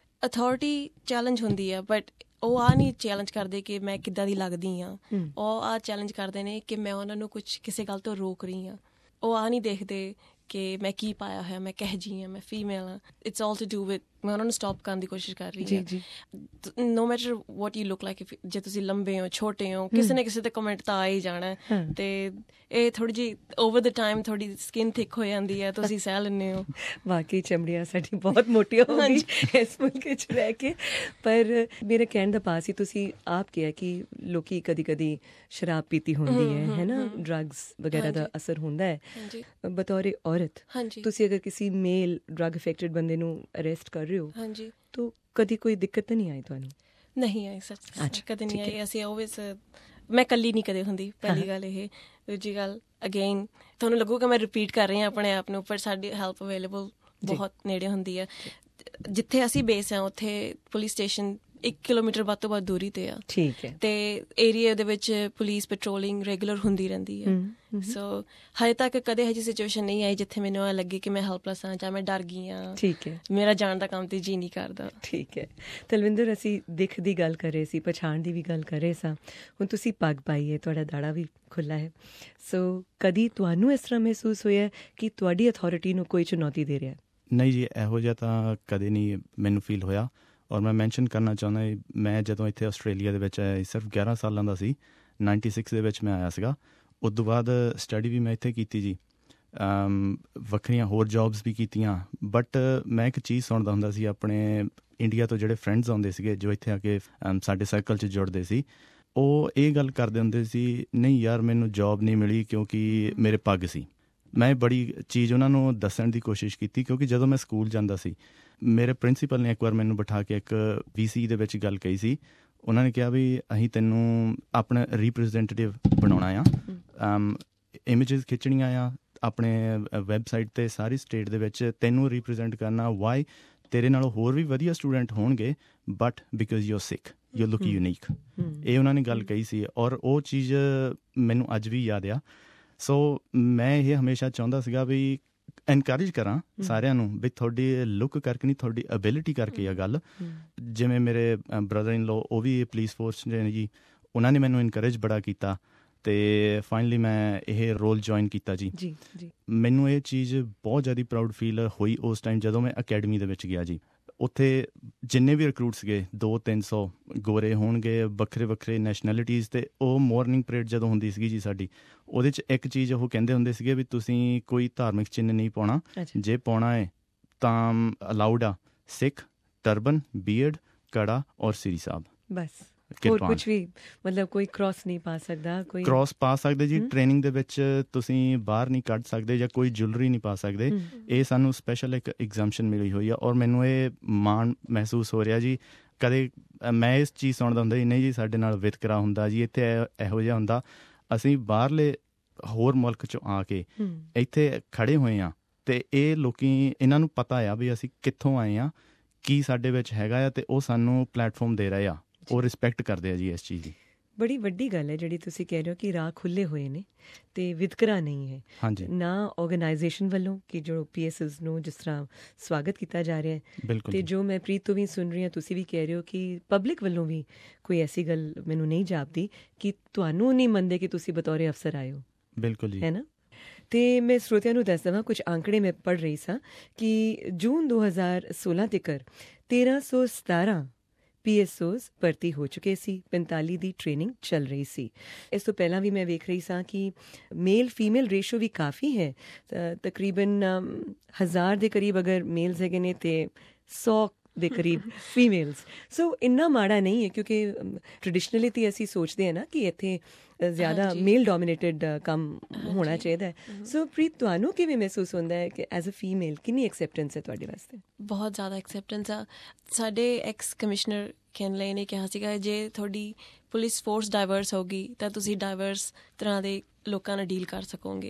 ਅਥਾਰਟੀ ਚੈਲੰਜ ਹੁੰਦੀ ਆ, ਬਟ ਉਹ ਆਹ ਨਹੀਂ ਚੈਲੰਜ ਕਰਦੇ ਕਿ ਮੈਂ ਕਿੱਦਾਂ ਦੀ ਲੱਗਦੀ ਹਾਂ। ਉਹ ਆਹ ਚੈਲੰਜ ਕਰਦੇ ਨੇ ਕਿ ਮੈਂ ਉਹਨਾਂ ਨੂੰ ਕੁਛ ਕਿਸੇ ਗੱਲ ਤੋਂ ਰੋਕ ਰਹੀ ਹਾਂ। ਉਹ ਆਹ ਨਹੀਂ ਦੇਖਦੇ ਕਿ ਮੈਂ ਕੀ ਪਾਇਆ ਹੋਇਆ, ਮੈਂ ਕਿਹੋ ਜਿਹੀ ਹਾਂ, ਮੈਂ ਫੀਮੇਲ ਹਾਂ। It's all to do with ਮੈਂ ਉਹਨਾਂ ਨੂੰ ਸਟੋਪ ਕਰਨ ਦੀ ਕੋਸ਼ਿਸ਼ ਕਰ ਰਹੀ ਹਾਂ। No matter what you look like, ਜੇ ਤੁਸੀਂ ਲੰਬੇ ਹੋ, ਛੋਟੇ ਹੋ, ਕਿਸੇ ਨਾ ਕਿਸੇ ਤੇ ਕਮੈਂਟ ਤਾਂ ਆ ਹੀ ਜਾਣਾ। ਅਤੇ ਇਹ ਥੋੜ੍ਹੀ ਜਿਹੀ ਓਵਰ ਦ ਟਾਈਮ ਥੋੜ੍ਹੀ ਸਕਿਨ ਥਿਕ ਹੋ ਜਾਂਦੀ ਹੈ, ਤੁਸੀਂ ਸਹਿ ਲੈਂਦੇ ਹੋ। ਵਾਕਈ ਚਮੜੀਆਂ ਸਾਡੀ ਬਹੁਤ ਮੋਟੀਆਂ ਹੋ ਗਈ ਇਸ ਮੁਲਕ 'ਚ ਰਹਿ ਕੇ। ਪਰ ਮੇਰਾ ਕਹਿਣ ਦਾ ਭਾਵ ਸੀ, ਤੁਸੀਂ ਆਪ ਕਿਹਾ ਕਿ ਲੋਕੀ ਕਦੀ ਕਦੀ ਸ਼ਰਾਬ ਪੀਤੀ ਹੁੰਦੀ ਹੈ, ਹੈ ਨਾ, ਡਰੱਗਸ ਵਗੈਰਾ ਦਾ ਅਸਰ ਹੁੰਦਾ ਹੈ। ਬਤੌਰ ਔਰਤ ਤੁਸੀਂ ਅਗਰ ਕਿਸੇ ਮੇਲ ਡਰੱਗ ਅਫੈਕਟਡ ਬੰਦੇ ਨੂੰ ਅਰੈਸਟ ਕਰ ਰਹੇ ਹੋ ਹਾਂਜੀ ਤਾਂ ਕਦੀ ਕੋਈ ਦਿੱਕਤ ਤਾਂ ਨਹੀਂ ਆਈ ਤੁਹਾਨੂੰ? ਨਹੀਂ ਆਈ, ਸੱਚ ਕਦੇ ਨਹੀਂ ਆਈ। ਅਸੀਂ ਆਲਵੇਜ਼, ਮੈਂ ਇਕੱਲੀ ਨਹੀਂ ਕਦੇ ਹੁੰਦੀ, ਪਹਿਲੀ ਗੱਲ ਇਹ। ਦੂਜੀ ਗੱਲ, ਅਗੇਨ ਤੁਹਾਨੂੰ ਲੱਗੂਗਾ ਮੈਂ ਰਿਪੀਟ ਕਰ ਰਹੀ ਹਾਂ ਆਪਣੇ ਆਪ ਨੂੰ, ਪਰ ਸਾਡੀ ਹੈਲਪ ਅਵੇਲੇਬਲ ਬਹੁਤ ਨੇੜੇ ਹੁੰਦੀ ਹੈ। ਜਿੱਥੇ ਅਸੀਂ ਬੇਸ ਹਾਂ ਉੱਥੇ ਪੁਲਿਸ ਸਟੇਸ਼ਨ ਇੱਕ ਕਿਲੋਮੀਟਰ ਵੱਧ ਤੋਂ ਵੱਧ ਦੂਰੀ 'ਤੇ ਆ। ਠੀਕ ਹੈ। ਅਤੇ ਏਰੀਆ ਦੇ ਵਿੱਚ ਪੁਲਿਸ ਪੈਟਰੋਲਿੰਗ ਰੈਗੂਲਰ ਹੁੰਦੀ ਰਹਿੰਦੀ ਹੈ। ਸੋ ਹਜੇ ਤੱਕ ਕਦੇ ਇਹੋ ਜਿਹੀ ਸਿਚੁਏਸ਼ਨ ਨਹੀਂ ਆਈ ਜਿੱਥੇ ਮੈਨੂੰ ਇਹ ਲੱਗੇ ਕਿ ਮੈਂ ਹੈਲਪਲੈਸ ਹਾਂ ਜਾਂ ਮੈਂ ਡਰ ਗਈ ਹਾਂ। ਠੀਕ ਹੈ। ਮੇਰਾ ਜਾਣ ਦਾ ਕੰਮ ਤੇ ਜੀਅ ਨਹੀਂ ਕਰਦਾ। ਠੀਕ ਹੈ। ਤਲਵਿੰਦਰ, ਅਸੀਂ ਦਿੱਖ ਦੀ ਗੱਲ ਕਰ ਰਹੇ ਸੀ, ਪਛਾਣ ਦੀ ਵੀ ਗੱਲ ਕਰ ਰਹੇ ਸਾਂ। ਹੁਣ ਤੁਸੀਂ ਪੱਗ ਪਾਈ ਹੈ, ਤੁਹਾਡਾ ਦਾੜਾ ਵੀ ਖੁੱਲ੍ਹਾ ਹੈ। ਸੋ ਕਦੀ ਤੁਹਾਨੂੰ ਇਸ ਤਰ੍ਹਾਂ ਮਹਿਸੂਸ ਹੋਇਆ ਕਿ ਤੁਹਾਡੀ ਅਥਾਰਟੀ ਨੂੰ ਕੋਈ ਚੁਣੌਤੀ ਦੇ ਰਿਹਾ? ਨਹੀਂ ਜੀ, ਇਹੋ ਜਿਹਾ ਤਾਂ ਕਦੇ ਨਹੀਂ ਮੈਨੂੰ ਫੀਲ ਹੋਇਆ। ਔਰ ਮੈਂ ਮੈਂਸ਼ਨ ਕਰਨਾ ਚਾਹੁੰਦਾ, ਮੈਂ ਜਦੋਂ ਇੱਥੇ ਆਸਟ੍ਰੇਲੀਆ ਦੇ ਵਿੱਚ ਆਇਆ ਸਿਰਫ ਗਿਆਰਾਂ ਸਾਲਾਂ ਦਾ ਸੀ, ਨਾਈਨਟੀ ਸਿਕਸ ਦੇ ਵਿੱਚ ਮੈਂ ਆਇਆ ਸੀਗਾ। ਉਸ ਤੋਂ ਬਾਅਦ ਸਟੱਡੀ ਵੀ ਮੈਂ ਇੱਥੇ ਕੀਤੀ ਜੀ, ਵੱਖਰੀਆਂ ਹੋਰ ਜੋਬਸ ਵੀ ਕੀਤੀਆਂ। ਬਟ ਮੈਂ ਇੱਕ ਚੀਜ਼ ਸੁਣਦਾ ਹੁੰਦਾ ਸੀ ਆਪਣੇ ਇੰਡੀਆ ਤੋਂ ਜਿਹੜੇ ਫਰੈਂਡਸ ਆਉਂਦੇ ਸੀਗੇ ਜੋ ਇੱਥੇ ਆ ਕੇ ਸਾਡੇ ਸਰਕਲ 'ਚ ਜੁੜਦੇ ਸੀ, ਉਹ ਇਹ ਗੱਲ ਕਰਦੇ ਹੁੰਦੇ ਸੀ, ਨਹੀਂ ਯਾਰ ਮੈਨੂੰ ਜੋਬ ਨਹੀਂ ਮਿਲੀ ਕਿਉਂਕਿ ਮੇਰੇ ਪੱਗ ਸੀ। ਮੈਂ ਬੜੀ ਚੀਜ਼ ਉਹਨਾਂ ਨੂੰ ਦੱਸਣ ਦੀ ਕੋਸ਼ਿਸ਼ ਕੀਤੀ, ਕਿਉਂਕਿ ਜਦੋਂ ਮੈਂ ਸਕੂਲ ਜਾਂਦਾ ਸੀ ਮੇਰੇ ਪ੍ਰਿੰਸੀਪਲ ਨੇ ਇੱਕ ਵਾਰ ਮੈਨੂੰ ਬਿਠਾ ਕੇ ਇੱਕ ਵੀ ਸੀ ਦੇ ਵਿੱਚ ਗੱਲ ਕਹੀ ਸੀ। ਉਹਨਾਂ ਨੇ ਕਿਹਾ ਵੀ ਅਸੀਂ ਤੈਨੂੰ ਆਪਣਾ ਰਿਪਰੈਜ਼ੈਂਟੇਟਿਵ ਬਣਾਉਣਾ ਆ, ਇਮੇਜਿਸ ਖਿੱਚਣੀਆਂ ਆ ਆਪਣੇ ਵੈਬਸਾਈਟ 'ਤੇ ਸਾਰੀ ਸਟੇਟ ਦੇ ਵਿੱਚ, ਤੈਨੂੰ ਰਿਪਰੈਜ਼ੈਂਟ ਕਰਨਾ। ਵਾਈ? ਤੇਰੇ ਨਾਲੋਂ ਹੋਰ ਵੀ ਵਧੀਆ ਸਟੂਡੈਂਟ ਹੋਣਗੇ, but because you are Sikh you look unique. ਇਹ ਉਹਨਾਂ ਨੇ ਗੱਲ ਕਹੀ ਸੀ, ਔਰ ਉਹ ਚੀਜ਼ ਮੈਨੂੰ ਅੱਜ ਵੀ ਯਾਦ ਆ। ਸੋ ਮੈਂ ਇਹ ਹਮੇਸ਼ਾ ਚਾਹੁੰਦਾ ਸੀਗਾ ਵੀ ਐਨਕਰੇਜ ਕਰਾਂ ਸਾਰਿਆਂ ਨੂੰ ਵੀ ਤੁਹਾਡੀ ਲੁੱਕ ਕਰਕੇ ਨਹੀਂ, ਤੁਹਾਡੀ ਐਬਿਲਿਟੀ ਕਰਕੇ ਆ ਗੱਲ। ਜਿਵੇਂ ਮੇਰੇ ਬ੍ਰਦਰ ਇਨ ਲੋ ਉਹ ਵੀ ਪੁਲਿਸ ਫੋਰਸ ਨੇ ਜੀ, ਉਹਨਾਂ ਨੇ ਮੈਨੂੰ ਇਨਕਰੇਜ ਬੜਾ ਕੀਤਾ ਅਤੇ ਫਾਈਨਲੀ ਮੈਂ ਇਹ ਰੋਲ ਜੁਆਇਨ ਕੀਤਾ ਜੀ। ਜੀ ਜੀ ਮੈਨੂੰ ਇਹ ਚੀਜ਼ ਬਹੁਤ ਜ਼ਿਆਦਾ ਪ੍ਰਾਊਡ ਫੀਲ ਹੋਈ ਉਸ ਟਾਈਮ ਜਦੋਂ ਮੈਂ ਅਕੈਡਮੀ ਦੇ ਵਿੱਚ ਗਿਆ ਜੀ। ਉੱਥੇ ਜਿੰਨੇ ਵੀ ਰਿਕਰੂਟ ਸੀਗੇ ਦੋ ਤਿੰਨ ਸੌ ਗੋਰੇ ਹੋਣਗੇ, ਵੱਖਰੇ ਵੱਖਰੇ ਨੈਸ਼ਨੈਲਿਟੀਜ਼, ਅਤੇ ਉਹ ਮੋਰਨਿੰਗ ਪਰੇਡ ਜਦੋਂ ਹੁੰਦੀ ਸੀਗੀ ਜੀ ਸਾਡੀ, ਉਹਦੇ 'ਚ ਇੱਕ ਚੀਜ਼ ਉਹ ਕਹਿੰਦੇ ਹੁੰਦੇ ਸੀਗੇ ਵੀ ਤੁਸੀਂ ਕੋਈ ਧਾਰਮਿਕ ਚਿੰਨ੍ਹ ਨਹੀਂ ਪਾਉਣਾ, ਜੇ ਪਾਉਣਾ ਹੈ ਤਾਂ ਅਲਾਊਡ ਆ ਸਿੱਖ, ਟਰਬਨ, ਬੀਅਰਡ, ਕੜਾ ਔਰ ਸ੍ਰੀ ਸਾਹਿਬ, ਬਸ ਹੋਰ ਕੁਛ ਵੀ, ਮਤਲਬ ਕੋਈ ਕ੍ਰਾਸ ਨਹੀਂ ਪਾ ਸਕਦਾ, ਕੋਈ ਕ੍ਰਾਸ ਪਾ ਸਕਦੇ ਜੀ। ਟ੍ਰੇਨਿੰਗ ਦੇ ਵਿੱਚ ਤੁਸੀਂ ਬਾਹਰ ਨਹੀਂ ਕੱਢ ਸਕਦੇ ਜਾਂ ਕੋਈ ਜੁਐਲਰੀ ਨਹੀਂ ਪਾ ਸਕਦੇ। ਇਹ ਸਾਨੂੰ ਸਪੈਸ਼ਲ ਇੱਕ ਐਗਜ਼ੈਂਪਸ਼ਨ ਮਿਲੀ ਹੋਈ ਆ, ਔਰ ਮੈਨੂੰ ਇਹ ਮਾਣ ਮਹਿਸੂਸ ਹੋ ਰਿਹਾ ਜੀ। ਕਦੇ ਮੈਂ ਇਸ ਚੀਜ਼ ਸੁਣਦਾ ਹੁੰਦਾ ਜੀ, ਨਹੀਂ ਜੀ ਸਾਡੇ ਨਾਲ ਵਿਤਕਰਾ ਹੁੰਦਾ ਜੀ, ਇੱਥੇ ਇਹੋ ਜਿਹਾ ਹੁੰਦਾ। ਅਸੀਂ ਬਾਹਰਲੇ ਹੋਰ ਮੁਲਕ 'ਚੋਂ ਆ ਕੇ ਇੱਥੇ ਖੜ੍ਹੇ ਹੋਏ ਹਾਂ, ਅਤੇ ਇਹ ਲੋਕੀ ਇਹਨਾਂ ਨੂੰ ਪਤਾ ਆ ਵੀ ਅਸੀਂ ਕਿੱਥੋਂ ਆਏ ਹਾਂ, ਕੀ ਸਾਡੇ ਵਿੱਚ ਹੈਗਾ ਆ, ਅਤੇ ਉਹ ਸਾਨੂੰ ਪਲੈਟਫਾਰਮ ਦੇ ਰਹੇ ਆ, ਉਹ ਰਿਸਪੈਕਟ ਕਰਦੇ ਆ ਜੀ ਇਸ ਚੀਜ਼ ਦੀ। ਬੜੀ ਵੱਡੀ ਗੱਲ ਹੈ ਜਿਹੜੀ ਤੁਸੀਂ ਕਹਿ ਰਹੇ ਹੋ ਕਿ ਰਾਹ ਖੁੱਲ੍ਹੇ ਹੋਏ ਨੇ ਅਤੇ ਵਿਤਕਰਾ ਨਹੀਂ ਹੈ। ਹਾਂਜੀ, ਨਾ ਆਰਗੇਨਾਈਜੇਸ਼ਨ ਵੱਲੋਂ ਕਿ ਜੋ ਪੀ ਐਸ ਐਸ ਨੂੰ ਜਿਸ ਤਰ੍ਹਾਂ ਸਵਾਗਤ ਕੀਤਾ ਜਾ ਰਿਹਾ ਹੈ, ਬਿਲਕੁਲ। ਅਤੇ ਜੋ ਮੈਂ ਪ੍ਰੀਤ ਤੋਂ ਵੀ ਸੁਣ ਰਹੀ ਹਾਂ, ਤੁਸੀਂ ਵੀ ਕਹਿ ਰਹੇ ਹੋ ਕਿ ਪਬਲਿਕ ਵੱਲੋਂ ਵੀ ਕੋਈ ਐਸੀ ਗੱਲ ਮੈਨੂੰ ਨਹੀਂ ਜਾਪਦੀ ਕਿ ਤੁਹਾਨੂੰ ਨਹੀਂ ਮੰਨਦੇ ਕਿ ਤੁਸੀਂ ਬਤੌਰੇ ਅਫਸਰ ਆਏ ਹੋ। ਬਿਲਕੁਲ ਜੀ, ਹੈ ਨਾ। ਅਤੇ ਮੈਂ ਸਰੋਤਿਆਂ ਨੂੰ ਦੱਸ ਦੇਵਾਂ, ਕੁਝ ਆંકੜੇ ਮੈਂ ਪੜ੍ਹ ਰਹੀ ਸਾਂ ਕਿ ਜੂਨ ਦੋ ਹਜ਼ਾਰ ਸੋਲਾਂ ਤੀਕਰ ਤੇਰਾਂ ਸੌ ਸਤਾਰਾਂ ਪੀ ਐਸ ਓਜ਼ ਭਰਤੀ ਹੋ ਚੁੱਕੇ ਸੀ, ਪੰਤਾਲੀ ਦੀ ਟ੍ਰੇਨਿੰਗ ਚੱਲ ਰਹੀ ਸੀ। ਇਸ ਤੋਂ ਪਹਿਲਾਂ ਵੀ ਮੈਂ ਵੇਖ ਰਹੀ ਸਾਂ ਕਿ ਮੇਲ ਫੀਮੇਲ ਰੇਸ਼ੋ ਵੀ ਕਾਫੀ ਹੈ, ਤਕਰੀਬਨ ਹਜ਼ਾਰ ਦੇ ਕਰੀਬ ਅਗਰ ਮੇਲਸ ਹੈਗੇ ਨੇ ਅਤੇ ਸੌ ਦੇ ਕਰੀਬ ਫੀਮੇਲਸ। ਸੋ ਇੰਨਾ ਮਾੜਾ ਨਹੀਂ ਹੈ, ਕਿਉਂਕਿ ਟ੍ਰੈਡੀਸ਼ਨਲੀ ਤਾਂ ਅਸੀਂ ਸੋਚਦੇ ਹਾਂ ਨਾ ਕਿ ਇੱਥੇ ਜ਼ਿਆਦਾ ਮੇਲ ਡੋਮੀਨੇਟਡ ਕੰਮ ਹੋਣਾ ਚਾਹੀਦਾ ਹੈ। ਸੋ ਪ੍ਰੀਤ, ਤੁਹਾਨੂੰ ਕਿਵੇਂ ਮਹਿਸੂਸ ਹੁੰਦਾ ਹੈ ਕਿ ਐਜ਼ ਅ ਫੀਮੇਲ ਕਿੰਨੀ ਐਕਸੈਪਟੈਂਸ ਹੈ ਤੁਹਾਡੇ ਵਾਸਤੇ? ਬਹੁਤ ਜ਼ਿਆਦਾ ਐਕਸੈਪਟੈਂਸ ਆ। ਸਾਡੇ ਐਕਸ ਕਮਿਸ਼ਨਰ ਕੈਨਲੇ ਨੇ ਕਿਹਾ ਸੀਗਾ ਜੇ ਤੁਹਾਡੀ ਪੁਲਿਸ ਫੋਰਸ ਡਾਇਵਰਸ ਹੋਊਗੀ ਤਾਂ ਤੁਸੀਂ ਡਾਇਵਰਸ ਤਰ੍ਹਾਂ ਦੇ ਲੋਕਾਂ ਨਾਲ ਡੀਲ ਕਰ ਸਕੋਗੇ।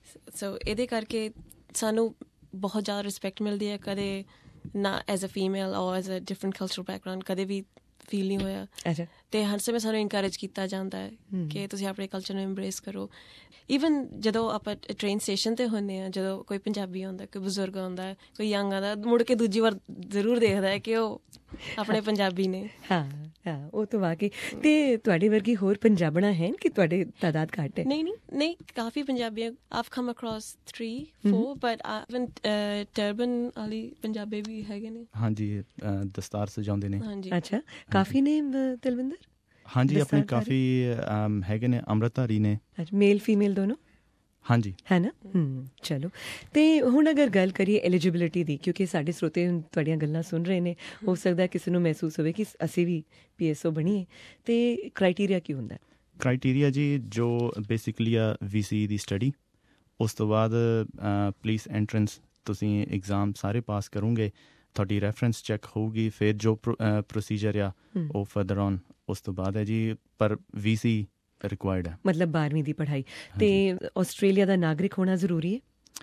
ਸੋ ਇਹਦੇ ਕਰਕੇ ਸਾਨੂੰ ਬਹੁਤ ਜ਼ਿਆਦਾ ਰਿਸਪੈਕਟ ਮਿਲਦੀ ਹੈ। ਕਦੇ ਨਾ as a female or as a different cultural background ਕਦੇ ਵੀ ਫੀਲ ਨਹੀਂ ਹੋਇਆ। ਅਤੇ ਹਰ ਸਮੇਂ ਸਾਨੂੰ ਇਨਕਰੇਜ ਕੀਤਾ ਜਾਂਦਾ ਹੈ ਕਿ ਤੁਸੀਂ ਆਪਣੇ ਕਲਚਰ ਨੂੰ ਇੰਬਰੇਸ ਕਰੋ। ਈਵਨ ਜਦੋਂ ਆਪਾਂ ਟ੍ਰੇਨ ਸਟੇਸ਼ਨ 'ਤੇ ਹੁੰਦੇ ਹਾਂ, ਜਦੋਂ ਕੋਈ ਪੰਜਾਬੀ ਆਉਂਦਾ, ਕੋਈ ਬਜ਼ੁਰਗ ਆਉਂਦਾ, ਕੋਈ ਯੰਗ ਆਉਂਦਾ, ਮੁੜ ਕੇ ਦੂਜੀ ਵਾਰ ਜ਼ਰੂਰ ਦੇਖਦਾ ਹੈ ਕਿ ਉਹ ਆਪਣੇ ਪੰਜਾਬੀ ਨੇ। ਹਾਂ ਹਾਂ, ਉਹ ਤਾਂ ਵਾਕਈ। ਅਤੇ ਤੁਹਾਡੇ ਵਰਗੀ ਹੋਰ ਪੰਜਾਬਣਾ ਹੈ ਕਿ ਤੁਹਾਡੇ ਤਾਦਾਦ ਘੱਟ ਹੈ? ਨਹੀਂ ਨਹੀਂ ਨਹੀਂ, ਕਾਫੀ Punjabi have come across three four, but even turban ਵਾਲੀ ਪੰਜਾਬੀ ਵੀ ਹੈਗੇ ਨੇ। ਹਾਂਜੀ, ਦਸਤਾਰ ਸਜਾਉਂਦੇ ਨੇ। ਹਾਂਜੀ, ਅੱਛਾ, ਕਾਫੀ ਨੇ ਤਲਵਿੰਦਰ? ਹਾਂਜੀ, ਆਪਣੇ ਕਾਫੀ ਹੈਗੇ ਨੇ, ਅੰਮ੍ਰਿਤਧਾਰੀ ਨੇ। ਮੇਲ ਫੀਮੇਲ ਦੋਨੋਂ? ਹਾਂਜੀ, ਹੈ ਨਾ। ਹੂੰ, ਚਲੋ। ਅਤੇ ਹੁਣ ਅਗਰ ਗੱਲ ਕਰੀਏ ਐਲੀਜੀਬਿਲਿਟੀ ਦੀ, ਕਿਉਂਕਿ ਸਾਡੇ ਸਰੋਤੇ ਤੁਹਾਡੀਆਂ ਗੱਲਾਂ ਸੁਣ ਰਹੇ ਨੇ, ਹੋ ਸਕਦਾ ਕਿਸੇ ਨੂੰ ਮਹਿਸੂਸ ਹੋਵੇ ਕਿ ਅਸੀਂ ਵੀ ਪੀ ਐਸ ਓ ਬਣੀਏ, ਅਤੇ ਕ੍ਰਾਈਟੀਰੀਆ ਕੀ ਹੁੰਦਾ? ਕ੍ਰਾਈਟੀਰੀਆ ਜੀ ਜੋ ਬੇਸਿਕਲੀ ਆ ਵੀ ਸੀ ਦੀ ਸਟੱਡੀ, ਉਸ ਤੋਂ ਬਾਅਦ ਪੁਲਿਸ ਐਂਟਰੈਂਸ ਤੁਸੀਂ ਐਗਜ਼ਾਮ ਸਾਰੇ ਪਾਸ ਕਰੋਗੇ, ਤੁਹਾਡੀ ਰੈਫਰੈਂਸ ਚੈੱਕ ਹੋਊਗੀ, ਫਿਰ ਜੋ ਪ੍ਰੋਸੀਜਰ ਆ ਉਹ ਫਰਦਰ ਔਨ ਉਸ ਤੋਂ ਬਾਅਦ ਹੈ ਜੀ। ਪਰ ਵੀ ਸੀ ਰਿਕੁਆਇਰਡ ਹੈ, ਮਤਲਬ ਬਾਰਵੀਂ ਦੀ ਪੜ੍ਹਾਈ। ਅਤੇ ਆਸਟ੍ਰੇਲੀਆ ਦਾ ਨਾਗਰਿਕ ਹੋਣਾ ਜ਼ਰੂਰੀ ਹੈ?